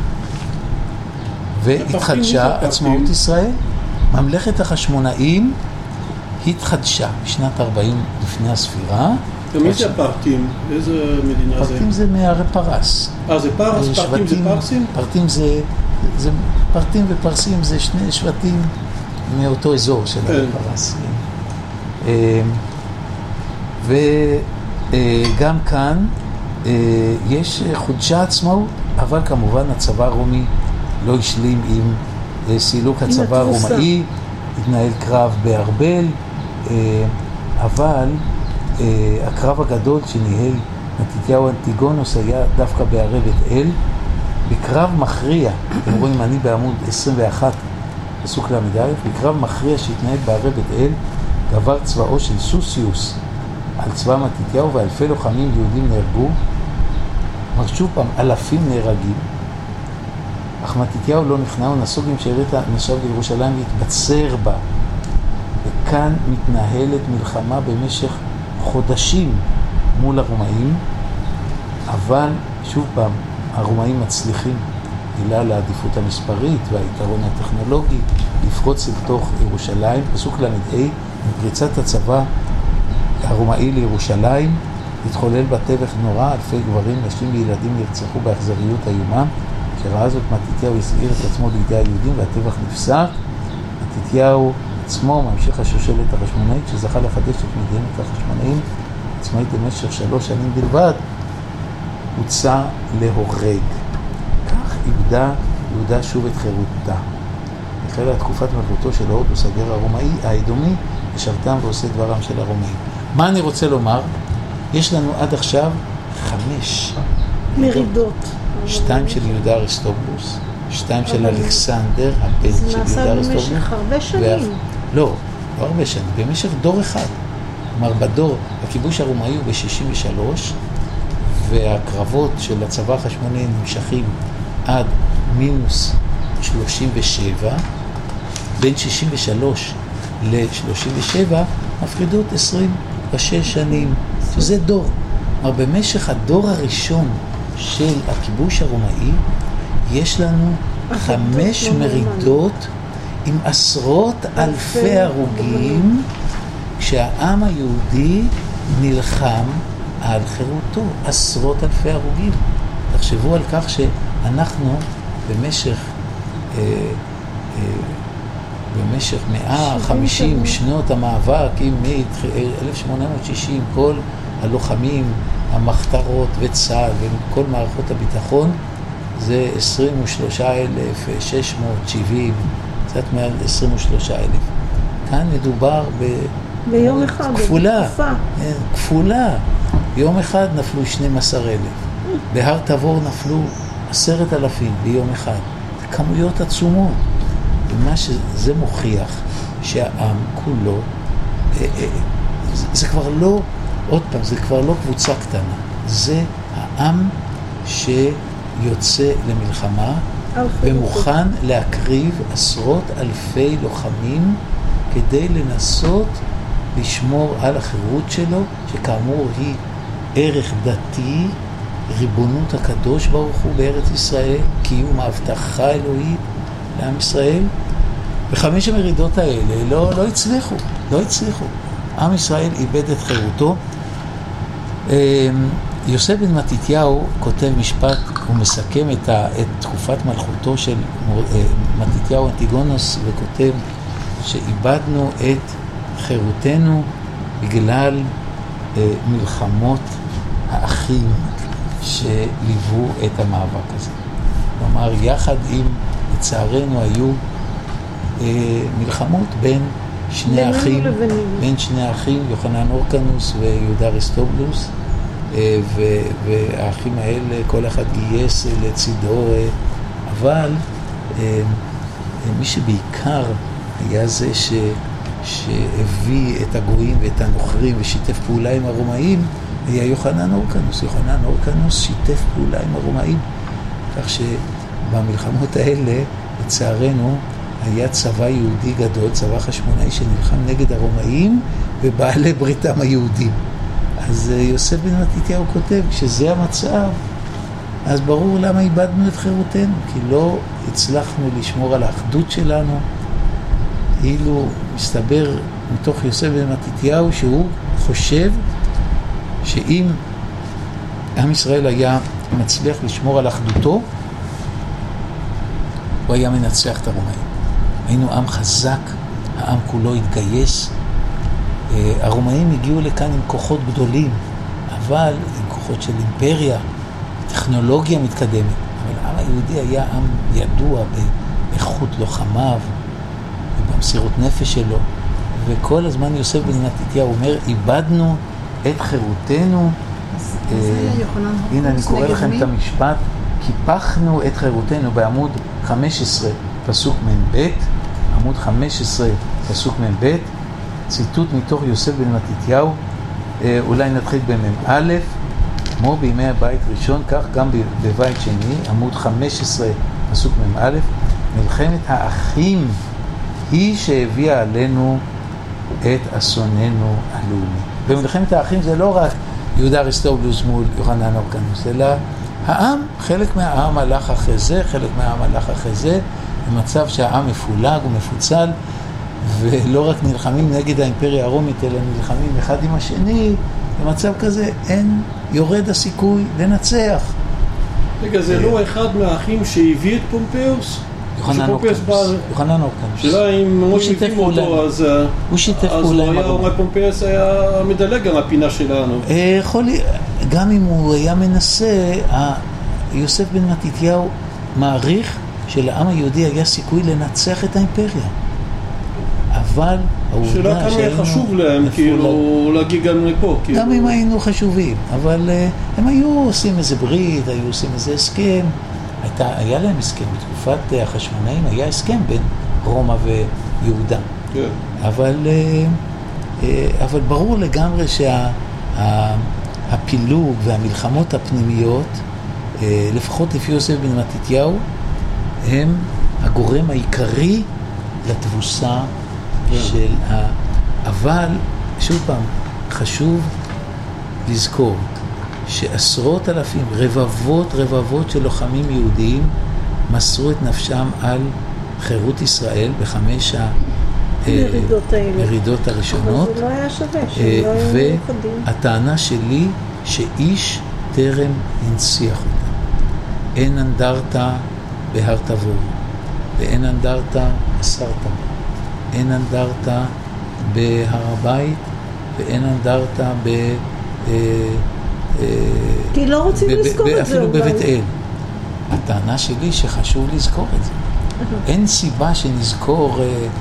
והתחדשה עצמאות ישראל. ממלכת החשמונאים התחדשה בשנת 40 לפני הספירה. ומי זה הפרטים? איזה מדינה זה? פרטים זה מהרי פרס. זה פרס? פרטים זה פרסים? פרטים זה פרטים ופרסים זה שני שבטים מאותו אזור של הרי פרס. וגם כאן יש חודשה עצמאות, אבל כמובן הצבא הרומי לא השלים עם סילוק הצבא הרומאי, התנהל קרב בארבל, אבל הקרב הגדול שניהל מתתיהו אנטיגונוס היה דווקא בערי בית אל, בקרב מכריע. אתם רואים, אני בעמוד 21 פסוק ל"א, בקרב מכריע שהתנהל בערי בית אל גבר צבאו של סוסיוס על צבא מתתיהו, ואלפי לוחמים יהודים נהרגו. שוב פעם, אלפים נהרגים, אך מתתיהו לא נכנע, הוא נסוג עם שארית נשב לירושלים והתבצר בה. וכאן מתנהלת מלחמה במשך חודשים מול הרומאים, אבל שוב פעם, הרומאים מצליחים בגלל העדיפות המספרית והיתרון הטכנולוגי לפרוץ לתוך ירושלים. פסוק ל"ה, עם פריצת הצבא הרומאי לירושלים התחולל בה טבח נורא, אלפי גברים, נשים וילדים נרצחו באכזריות איומה. כשראה זאת מתתיהו הסעיר את עצמו לידי היהודים והטבח נפסק. מתתיהו עצמו ממשיך השושלת החשמונאית שזכה לחדש את מדינת החשמונאים עצמאית במשך 3 שנים בלבד, הוצא להורג. כך איבדה יהודה שוב את חירותה. החלה תקופת מלכותו של הורדוס הגר הרומאי האדומי לשבתם ועושה דברם של הרומאים. מה אני רוצה לומר? יש לנו עד עכשיו 5 מרידות. 2 של יהודה אריסטובולוס, 2 של אלכסנדר, הבן של יהודה אריסטובולוס. זה נעשה במשך הרבה שנים. לא הרבה שנים, במשך דור אחד. כלומר, בדור, הכיבוש הרומאי הוא ב-63, והקרבות של הצבא החשמונאי נמשכים עד מינוס 37, בין 63 ל-37, מפרידות 26 שנים, שזה דור. כלומר, במשך הדור הראשון של הכיבוש הרומאי, יש לנו 5 מרידות עם עשרות אלפי הרוגים, כשהעם היהודי נלחם על חירותו. עשרות אלפי הרוגים. תחשבו על כך שאנחנו במשך 150 שנות המאבק, מ-1860, כל הלוחמים, המחתרות וצה"ל וכל מערכות הביטחון, זה 23,670, קצת מעל 23,000. כאן מדובר ביום אחד, כפולה, כפולה. ביום אחד נפלו 12,000. בהר תבור נפלו 10,000 ביום אחד. כמויות עצומות. ומה שזה מוכיח שהעם כולו, זה כבר לא, עוד פעם, זה כבר לא קבוצה קטנה. זה העם שיוצא למלחמה ומוכן להקריב עשרות אלפי לוחמים כדי לנסות לשמור על החירות שלו, שכאמור היא ערך דתי, ריבונות הקדוש ברוך הוא בארץ ישראל, קיום ההבטחה האלוהית לעם ישראל, וחמש המרידות האלה לא הצליחו. עם ישראל איבד את חירותו. יוסף בן מתתיהו כותב משפט, הוא מסכם את תקופת מלכותו של מתתיהו אנטיגונוס, וכותב שאיבדנו את חירותנו בגלל מלחמות האחים שליוו את המאבק הזה. כלומר, יחד עם, לצערנו, היו מלחמות בין שני אחים, יוחנן אורקנוס ויהודה אריסטובולוס, והאחים האלה, כל אחד גייס לצידו, אבל מי שבעיקר היה זה שהביא את הגויים ואת הנוכרים ושיתף פעולה עם הרומאים, היה יוחנן אורקנוס. יוחנן אורקנוס שיתף פעולה עם הרומאים, כך שבמלחמות האלה, לצערנו, היה צבא יהודי גדול, צבא חשמונאי, שנלחם נגד הרומאים ובעלי בריתם היהודים. אז יוסף בן מתתיהו כותב, כשזה המצב, אז ברור למה איבדנו את חירותנו, כי לא הצלחנו לשמור על האחדות שלנו. אילו מסתבר מתוך יוסף בן מתתיהו שהוא חושב שאם עם ישראל היה מצליח לשמור על אחדותו, הוא היה מנצח את הרומאים. היינו עם חזק, העם כולו התגייס. הרומאים הגיעו לכאן עם כוחות גדולים, אבל עם כוחות של אימפריה, טכנולוגיה מתקדמת. אבל העם היהודי היה עם ידוע באיכות לוחמיו, ובמסירות נפש שלו. וכל הזמן יוסף בן מתתיהו אומר, איבדנו את חירותנו. הנה אני קורא לכם את המשפט, קיפחנו את חירותנו בעמוד 15 פסוק מ"ב, עמוד 15 פסוק מ"ב, ציטוט מתוך יוסף בן מתתיהו. אולי נתחיל במ"א, כמו בימי הבית ראשון, כך גם בבית שני, עמוד 15 פסוק מ"א, מלחמת האחים היא שהביאה עלינו את אסוננו הלאומי. במלחמת האחים זה לא רק יהודה אריסטובולוס מול יוחנן אורקנוס, אלא העם, חלק מהעם הלך אחרי זה, חלק מהעם הלך אחרי זה, במצב שהעם מפולג ומפוצל, ולא רק נלחמים נגד האימפריה הרומית, אלא נלחמים אחד עם השני. במצב כזה אין יורד הסיכוי לנצח. רגע, זה לא אחד מהאחים שהביא את פומפיוס? יוחנן אורקנוס. שאלה אם הוא שיתף אותו, אז הוא שיתף פעולה עם הרומאים. פומפיוס היה מדלג על הפינה שלנו. גם אם הוא היה מנסה, יוסף בן מתתיהו מעריך שלעם היהודי היה סיכוי לנצח את האימפריה. אבל שאלה כמה היה חשוב להם, כאילו, להגיע גם לפה. גם אם היינו חשובים, אבל הם היו עושים איזה ברית, היו עושים איזה הסכם. היה להם הסכם, בתקופת החשמונאים היה הסכם בין רומא ויהודה. אבל ברור לגמרי שהפילוג והמלחמות הפנימיות, לפחות לפי יוסף בן מתתיהו, הם הגורם העיקרי לתבוסה של אבל שוב פעם, חשוב לזכור שעשרות אלפים, רבבות של לוחמים יהודיים מסרו את נפשם על חירות ישראל בחמש המרידות הראשונות. אבל זה לא היה שווה, שהם לא היו מיוחדים. והטענה שלי שאיש טרם הנציח אותה. אין אנדרטה בהר תבור, ואין אנדרטה בסר תבור. אין אנדרטה בהר הבית, ואין אנדרטה כי לא רוצים לזכור את זה. אפילו בבית אל. הטענה שלי שחשוב לזכור את זה. אין סיבה שנזכור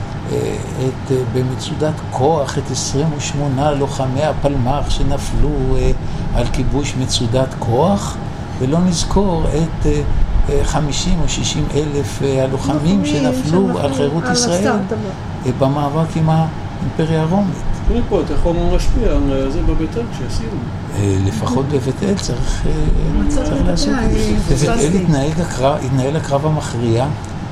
במצודת כוח את 28 לוחמי הפלמ"ח שנפלו על כיבוש מצודת כוח, ולא נזכור את 50 או 60 אלף הלוחמים שנפלו על חירות ישראל במאבק עם האימפריה הרומית. פה אתה יכול להשפיע על זה בבית אל כשעשינו. לפחות בבית אל צריך לעשות. בבית אל התנהל הקרב המכריע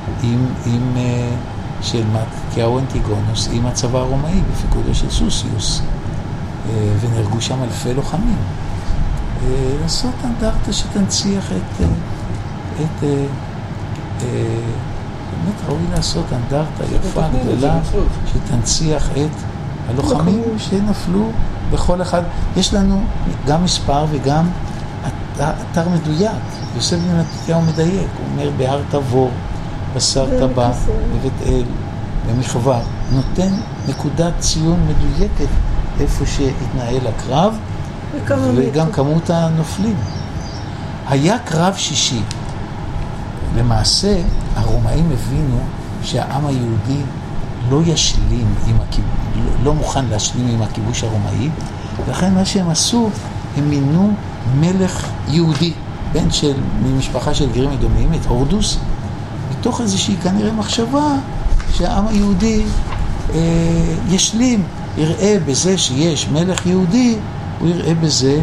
של מתתיהו אנטיגונוס עם הצבא הרומאי בפיקודו של סוסיוס, ונהרגו שם אלפי לוחמים. לעשות אנדרטה שתנציח את באמת ראוי לעשות אנדרטה יפה, גדולה, שתנציח את הלוחמים שנפלו בכל אחד. יש לנו גם מספר וגם אתר מדויק. יוסף בן מתתיהו מדייק, הוא אומר בהר תבור, בשר טבע, בבית אל, במחווה. נותן נקודת ציון מדויקת איפה שהתנהל הקרב, וגם כמות הנופלים. היה קרב שישי. למעשה, הרומאים הבינו שהעם היהודי לא ישלים לא מוכן להשלים עם הכיבוש הרומאי, ולכן מה שהם עשו, הם מינו מלך יהודי, בן ממשפחה של גרים אדומיים, את הורדוס, מתוך איזושהי כנראה מחשבה שהעם היהודי ישלים, יראה בזה שיש מלך יהודי, הוא יראה בזה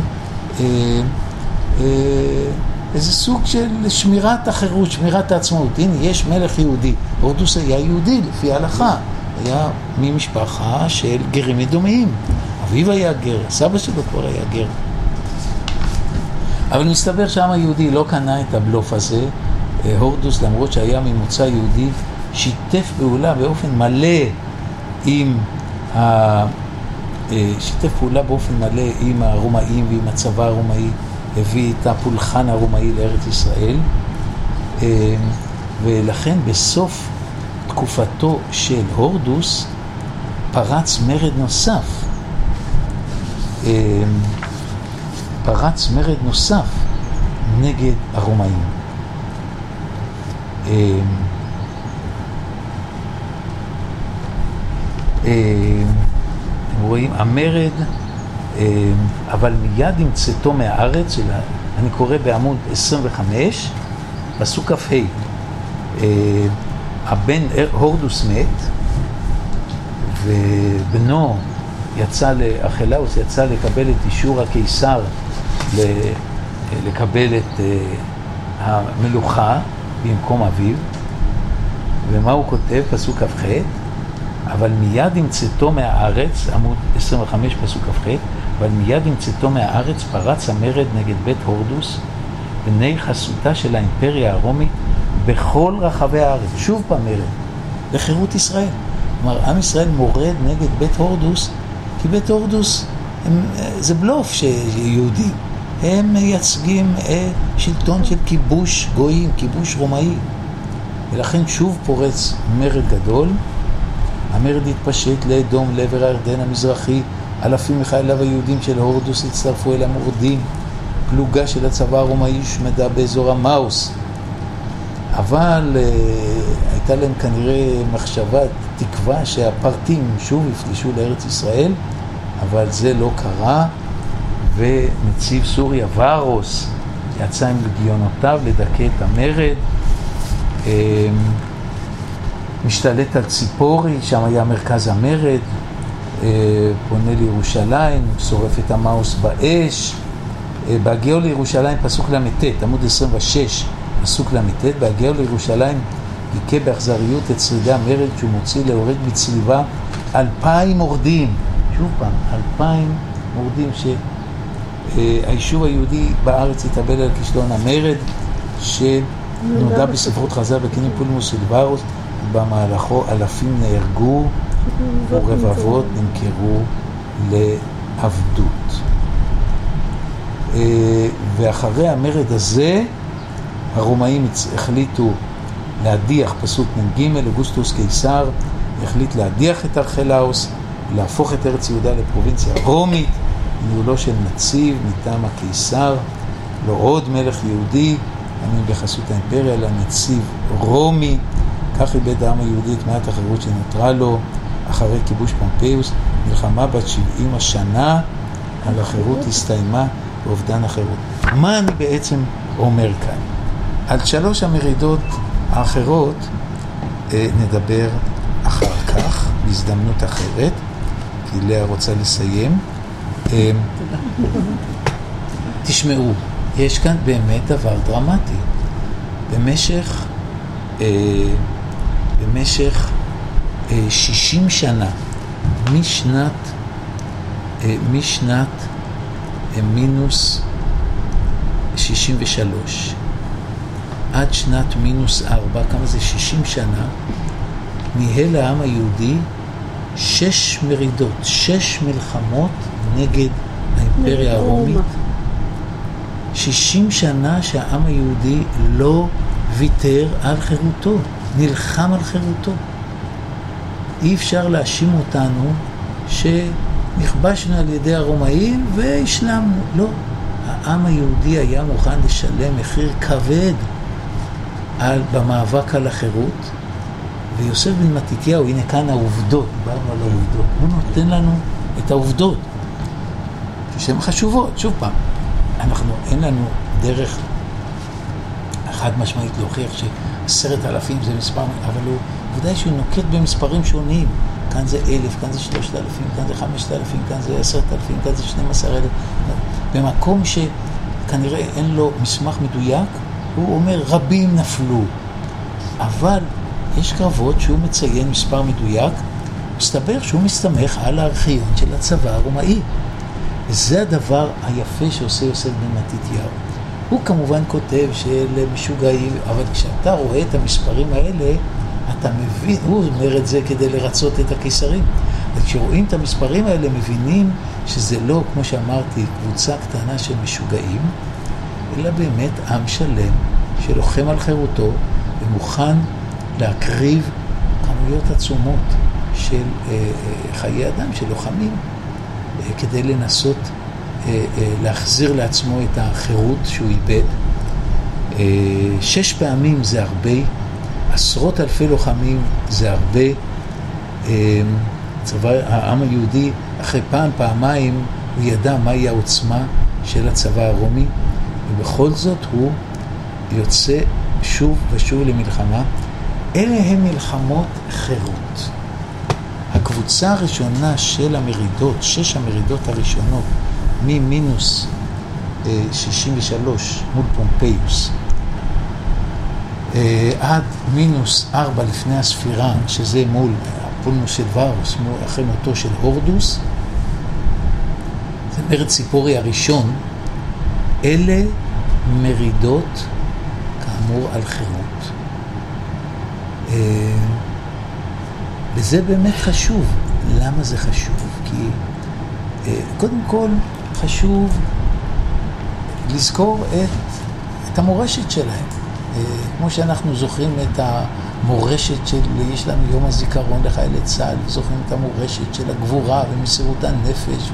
איזה סוג של שמירת החירות, שמירת העצמאות. הנה, יש מלך יהודי. הורדוס היה יהודי לפי ההלכה. היה ממשפחה של גרים אדומיים. אביו היה גר, סבא שלו כבר היה גר. אבל מסתבר שהעם היהודי לא קנה את הבלוף הזה. הורדוס, למרות שהיה ממוצא יהודי, שיתף פעולה באופן מלא עם הרומאים ועם הצבא הרומאי, הביא את הפולחן הרומאי לארץ ישראל, ולכן בסוף תקופתו של הורדוס פרץ מרד נוסף נגד הרומאים. אתם רואים, המרד, אבל מיד עם צאתו מהארץ, אני קורא בעמוד 25, פסוק כ"ה, הבן הורדוס מת, ובנו ארכלאוס יצא לקבל את אישור הקיסר לקבל את המלוכה במקום אביו. ומה הוא כותב? פסוק כ"ח, אבל מיד עם צאתו מהארץ, עמוד 25 פסוק כ"ח, אבל מיד עם צאתו מהארץ פרץ המרד נגד בית הורדוס, בני חסותה של האימפריה הרומית בכל רחבי הארץ. שוב פעם מרד, לחירות ישראל. כלומר, עם ישראל מורד נגד בית הורדוס, כי בית הורדוס זה בלוף שיהודים. הם מייצגים שלטון של כיבוש גויים, כיבוש רומאי. ולכן שוב פורץ מרד גדול. המרד התפשט לאדום, לעבר הירדן המזרחי. אלפים מחייליו היהודים של הורדוס הצטרפו אל המורדים. פלוגה של הצבא הרומאי שמדה באזור המאוס. אבל הייתה להם כנראה מחשבת תקווה שהפרטים שוב יפלישו לארץ ישראל, אבל זה לא קרה, ונציב סוריה ורוס יצא עם לגיונותיו לדכא את המרד. משתלט על ציפורי, שם היה מרכז המרד, פונה לירושלים, שורף את המאוס באש. בהגיעו לירושלים, פסוק למתת, עמוד 26, פסוק למתת, בהגיעו לירושלים היכה באכזריות את שרידי המרד, שהוא מוציא להורג בצליבה 2,000 מורדים. שוב פעם, 2,000 מורדים שהיישוב היהודי בארץ התאבל על כישלון המרד, שנודע בספרות חז"ל בכינוי פולמוס של ורוס, במהלכו אלפים נהרגו ורבבות נמכרו לעבדות. ואחרי המרד הזה הרומאים החליטו להדיח, פסוק מ"ג, אוגוסטוס קיסר החליט להדיח את ארכלאוס, להפוך את ארץ יהודה לפרובינציה רומית, ניהולו של נציב מטעם הקיסר, לא עוד מלך יהודי המין בחסות האימפריה, אלא נציב רומי. כך איבד העם היהודי את מעט החירות שנותרה לו אחרי כיבוש פומפיוס. מלחמה בת 70 השנה על החירות הסתיימה באובדן החירות. מה אני בעצם אומר כאן? על 3 המרידות האחרות נדבר אחר כך, בהזדמנות אחרת, כי לאה רוצה לסיים. תשמעו, יש כאן באמת דבר דרמטי. במשך 60 שנה, משנת מינוס 63, עד שנת -4, כמה זה? 60 שנה, ניהל העם היהודי 6 מרידות, 6 מלחמות נגד האימפריה הרומית. 60 שנה שהעם היהודי לא ויתר על חירותו, נלחם על חירותו. אי אפשר להאשים אותנו שנכבשנו על ידי הרומאים והשלמנו. לא. העם היהודי היה מוכן לשלם מחיר כבד במאבק על החירות, ויוסף בן מתתיהו, הנה כאן העובדות, דיברנו על העובדות, הוא נותן לנו את העובדות, שהן חשובות. שוב פעם, אין לנו דרך חד משמעית להוכיח ש10,000 זה מספר, אבל הוא ודאי שהוא נוקט במספרים שונים. כאן זה 1,000, כאן זה 3,000, כאן זה 5,000, כאן זה 10,000, כאן זה 12,000. במקום שכנראה אין לו מסמך מדויק, הוא אומר רבים נפלו. אבל יש קרבות שהוא מציין מספר מדויק, מסתבר שהוא מסתמך על הארכיון של הצבא הרומאי. וזה הדבר היפה שעושה יוסף בן מתתיהו. הוא כמובן כותב של משוגעים, אבל כשאתה רואה את המספרים האלה, אתה מבין, הוא אומר את זה כדי לרצות את הקיסרים. וכשרואים את המספרים האלה, מבינים שזה לא, כמו שאמרתי, קבוצה קטנה של משוגעים, אלא באמת עם שלם שלוחם על חירותו ומוכן להקריב כמויות עצומות של חיי אדם, של לוחמים, כדי לנסות להחזיר לעצמו את החירות שהוא איבד. 6 פעמים זה הרבה, 10,000 לוחמים זה הרבה. העם היהודי אחרי פעמיים הוא ידע מהי העוצמה של הצבא הרומי, ובכל זאת הוא יוצא שוב ושוב למלחמה. אלה הם מלחמות חירות. הקבוצה הראשונה של המרידות, 6 המרידות הראשונות, ממינוס 63 מול פומפיוס, עד מינוס 4 לפני הספירה, שזה מול הפולמוס של ורוס, אחרי מותו של הורדוס, זה מרד ציפורי הראשון. אלה מרידות כאמור על חירות. וזה באמת חשוב. למה זה חשוב? כי קודם כל חשוב לזכור את המורשת שלהם. כמו שאנחנו זוכרים את המורשת יש לנו יום הזיכרון לחיילי צה"ל, זוכרים את המורשת של הגבורה ומסירות הנפש,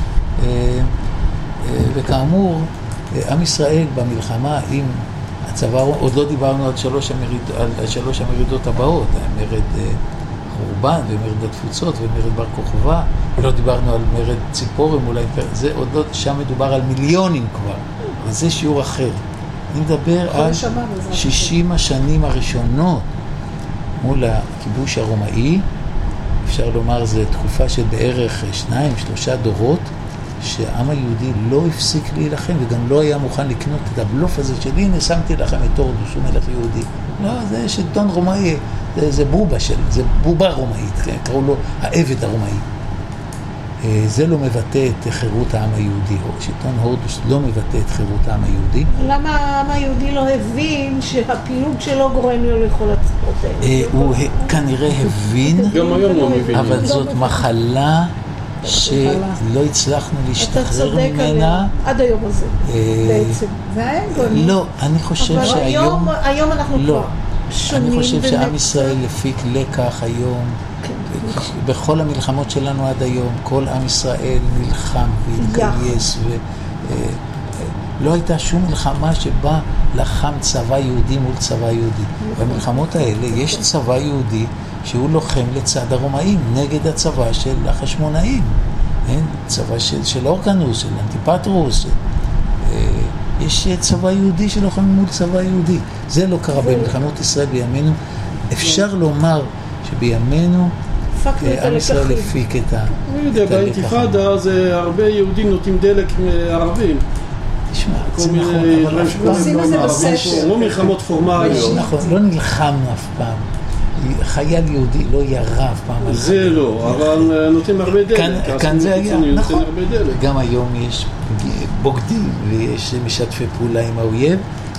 וכאמור, עם ישראל במלחמה עם הצבא, עוד לא דיברנו על 3 המרידות הבאות, מרד חורבן ומרד התפוצות ומרד בר כוכבא, ולא דיברנו על מרד ציפורים, אולי זה עוד לא, שם מדובר על מיליונים כבר, וזה שיעור אחר. אני מדבר על 60 השנים הראשונות מול הכיבוש הרומאי. אפשר לומר זו תקופה של בערך 2-3 דורות שהעם היהודי לא הפסיק להילחם, וגם לא היה מוכן לקנות את הבלוף הזה של הנה שמתי לכם את הורדוס, הוא מלך יהודי. לא, זה שלטון רומאי, זה בובה רומאית, קראו לו העבד הרומאי. זה לא מבטא את חירות העם היהודי, שלטון הורדוס לא מבטא את חירות העם היהודי. למה העם היהודי לא הבין שהפילוג שלו גורם לו לכל הצפות האלה? הוא כנראה הבין, גם היום לא מבין. אבל זאת מחלה שלא הצלחנו להשתחרר ממנה. עד היום הזה, בעצם. זה היה גורם. לא, אני חושב שהיום... היום אנחנו כבר שונים. אני חושב שעם ישראל הפיק לקח היום. בכל המלחמות שלנו עד היום, כל עם ישראל נלחם והתגייס, ולא הייתה שום מלחמה שבה לחם צבא יהודי מול צבא יהודי. במלחמות האלה יש צבא יהודי שהוא לוחם לצד הרומאים, נגד הצבא של החשמונאים, צבא של אורקנוס, של אנטיפטרוס. יש צבא יהודי שלוחם מול צבא יהודי. זה לא קרה במלחמות ישראל בימינו. אפשר לומר שבימינו עם ישראל הפיק את הלקח. אני יודע, באינתיפאדה זה הרבה יהודים נותנים דלק מערבים. תשמע, זה נכון, אבל אף פעם לא מלחמות פורמליות. נכון, לא נלחמנו אף פעם. חייל יהודי לא ירה אף פעם. זה לא, אבל נותנים הרבה דלק. כאן זה היה, נכון. גם היום יש בוגדים ויש משתפי פעולה עם האויב.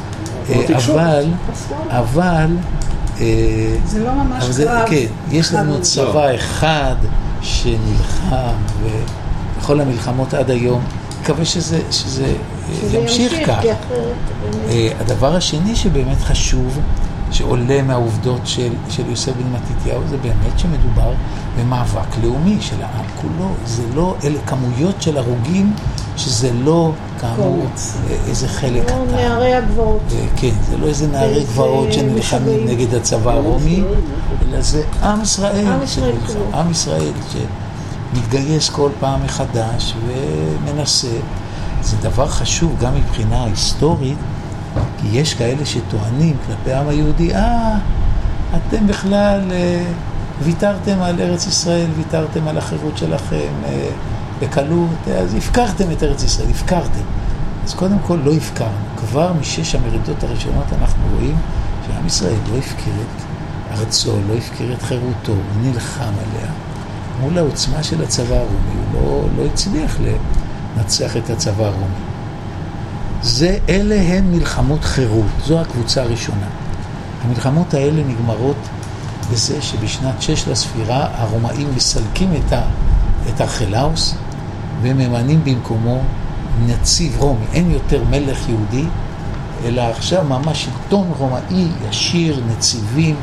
אבל זה לא ממש קרב. כן, יש לנו צבא אחד שנלחם ובכל המלחמות עד היום, מקווה שזה ימשיך כך. הדבר השני שבאמת חשוב, שעולה מהעובדות של יוסף בן מתתיהו, זה באמת שמדובר במאבק לאומי של העם כולו. זה לא, אלה כמויות של הרוגים, שזה לא כאמור איזה חלק קטן. לא נערי הגבעות. כן, זה לא איזה נערי גבעות שנלחמים נגד הצבא הרומי, אלא זה עם ישראל. עם ישראל שמתגייס כל פעם מחדש ומנסה. זה דבר חשוב גם מבחינה היסטורית, כי יש כאלה שטוענים כלפי העם היהודי, אתם בכלל ויתרתם על ארץ ישראל, ויתרתם על החירות שלכם בקלות, אז הפקרתם את ארץ ישראל, הפקרתם. אז קודם כל לא הפקרנו. כבר משש המרידות הראשונות אנחנו רואים שעם ישראל לא הפקיר את ארצו, לא הפקיר את חירותו, הוא נלחם עליה. מול העוצמה של הצבא הרומי, הוא לא הצליח לנצח את הצבא הרומי. אלה הן מלחמות חירות, זו הקבוצה הראשונה. המלחמות האלה נגמרות בזה שבשנת 6 לספירה הרומאים מסלקים את ארכלאוס וממנים במקומו נציב רומי. אין יותר מלך יהודי, אלא עכשיו ממש שלטון רומאי ישיר, נציבים,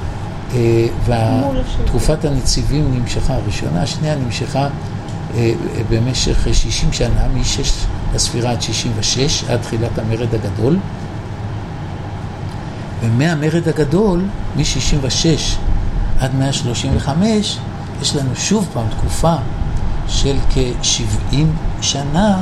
ותקופת הנציבים נמשכה הראשונה, השנייה נמשכה במשך 60 שנה, מ-6 לספירה עד 66, עד תחילת המרד הגדול. ומהמרד הגדול, מ-66 עד 135, יש לנו שוב פעם תקופה של כ-70 שנה,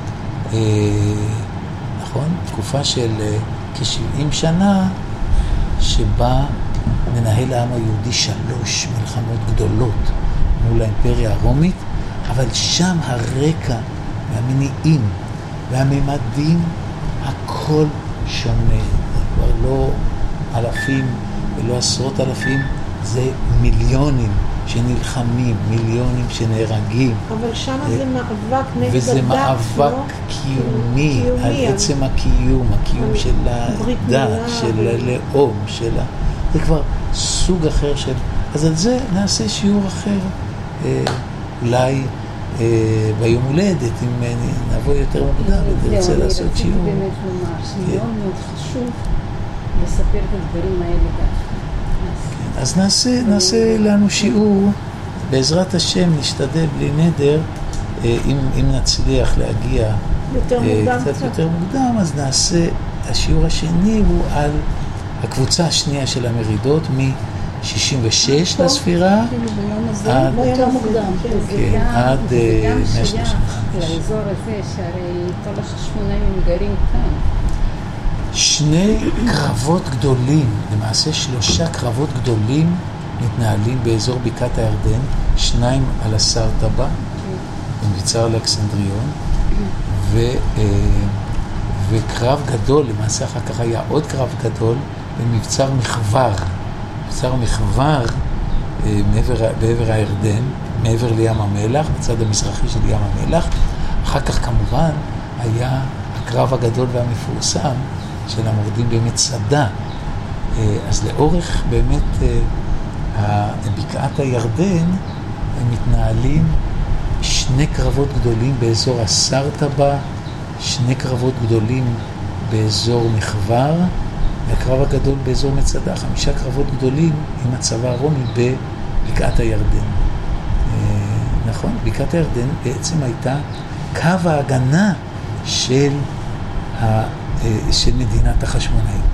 נכון? תקופה של כ-70 שנה, שבה מנהל העם היהודי 3 מלחמות גדולות מול האימפריה הרומית, אבל שם הרקע והמניעים והממדים הכל שונה. זה כבר לא אלפים ולא עשרות אלפים, זה מיליונים שנלחמים, מיליונים שנהרגים. אבל שם זה מאבק נגד הדת, וזה מאבק קיומי, על עצם הקיום של הדת, של הלאום, זה כבר סוג אחר של... אז על זה נעשה שיעור אחר, אולי ביום הולדת, אם נבוא יותר מוקדם, ונרצה לעשות שיעור. רציתי באמת לומר שמאוד מאוד חשוב לספר את הדברים האלה גם. אז נעשה לנו שיעור, בעזרת השם נשתדל בלי נדר, אם נצליח להגיע קצת יותר מוקדם, אז נעשה, השיעור השני הוא על הקבוצה השנייה של המרידות, מ-66 לספירה עד 135. לאזור הזה, שהרי כל החשמונאים הם גרים כאן. 2 קרבות גדולים, למעשה 3 קרבות גדולים מתנהלים באזור בקעת הירדן, 2 על הסרטבה, במבצר אלכסנדריון, וקרב גדול, למעשה אחר כך היה עוד קרב גדול, במבצר מחבר. מבצר מחבר בעבר הירדן, מעבר לים המלח, בצד המזרחי של ים המלח. אחר כך כמובן היה הקרב הגדול והמפורסם של המורדים במצדה. אז לאורך באמת בקעת הירדן הם מתנהלים 2 קרבות גדולים באזור הסרטבה, 2 קרבות גדולים באזור מחבר, והקרב הגדול באזור מצדה, 5 קרבות גדולים עם הצבא הרומי בבקעת הירדן. נכון? בקעת הירדן בעצם הייתה קו ההגנה של מדינת החשמונאים.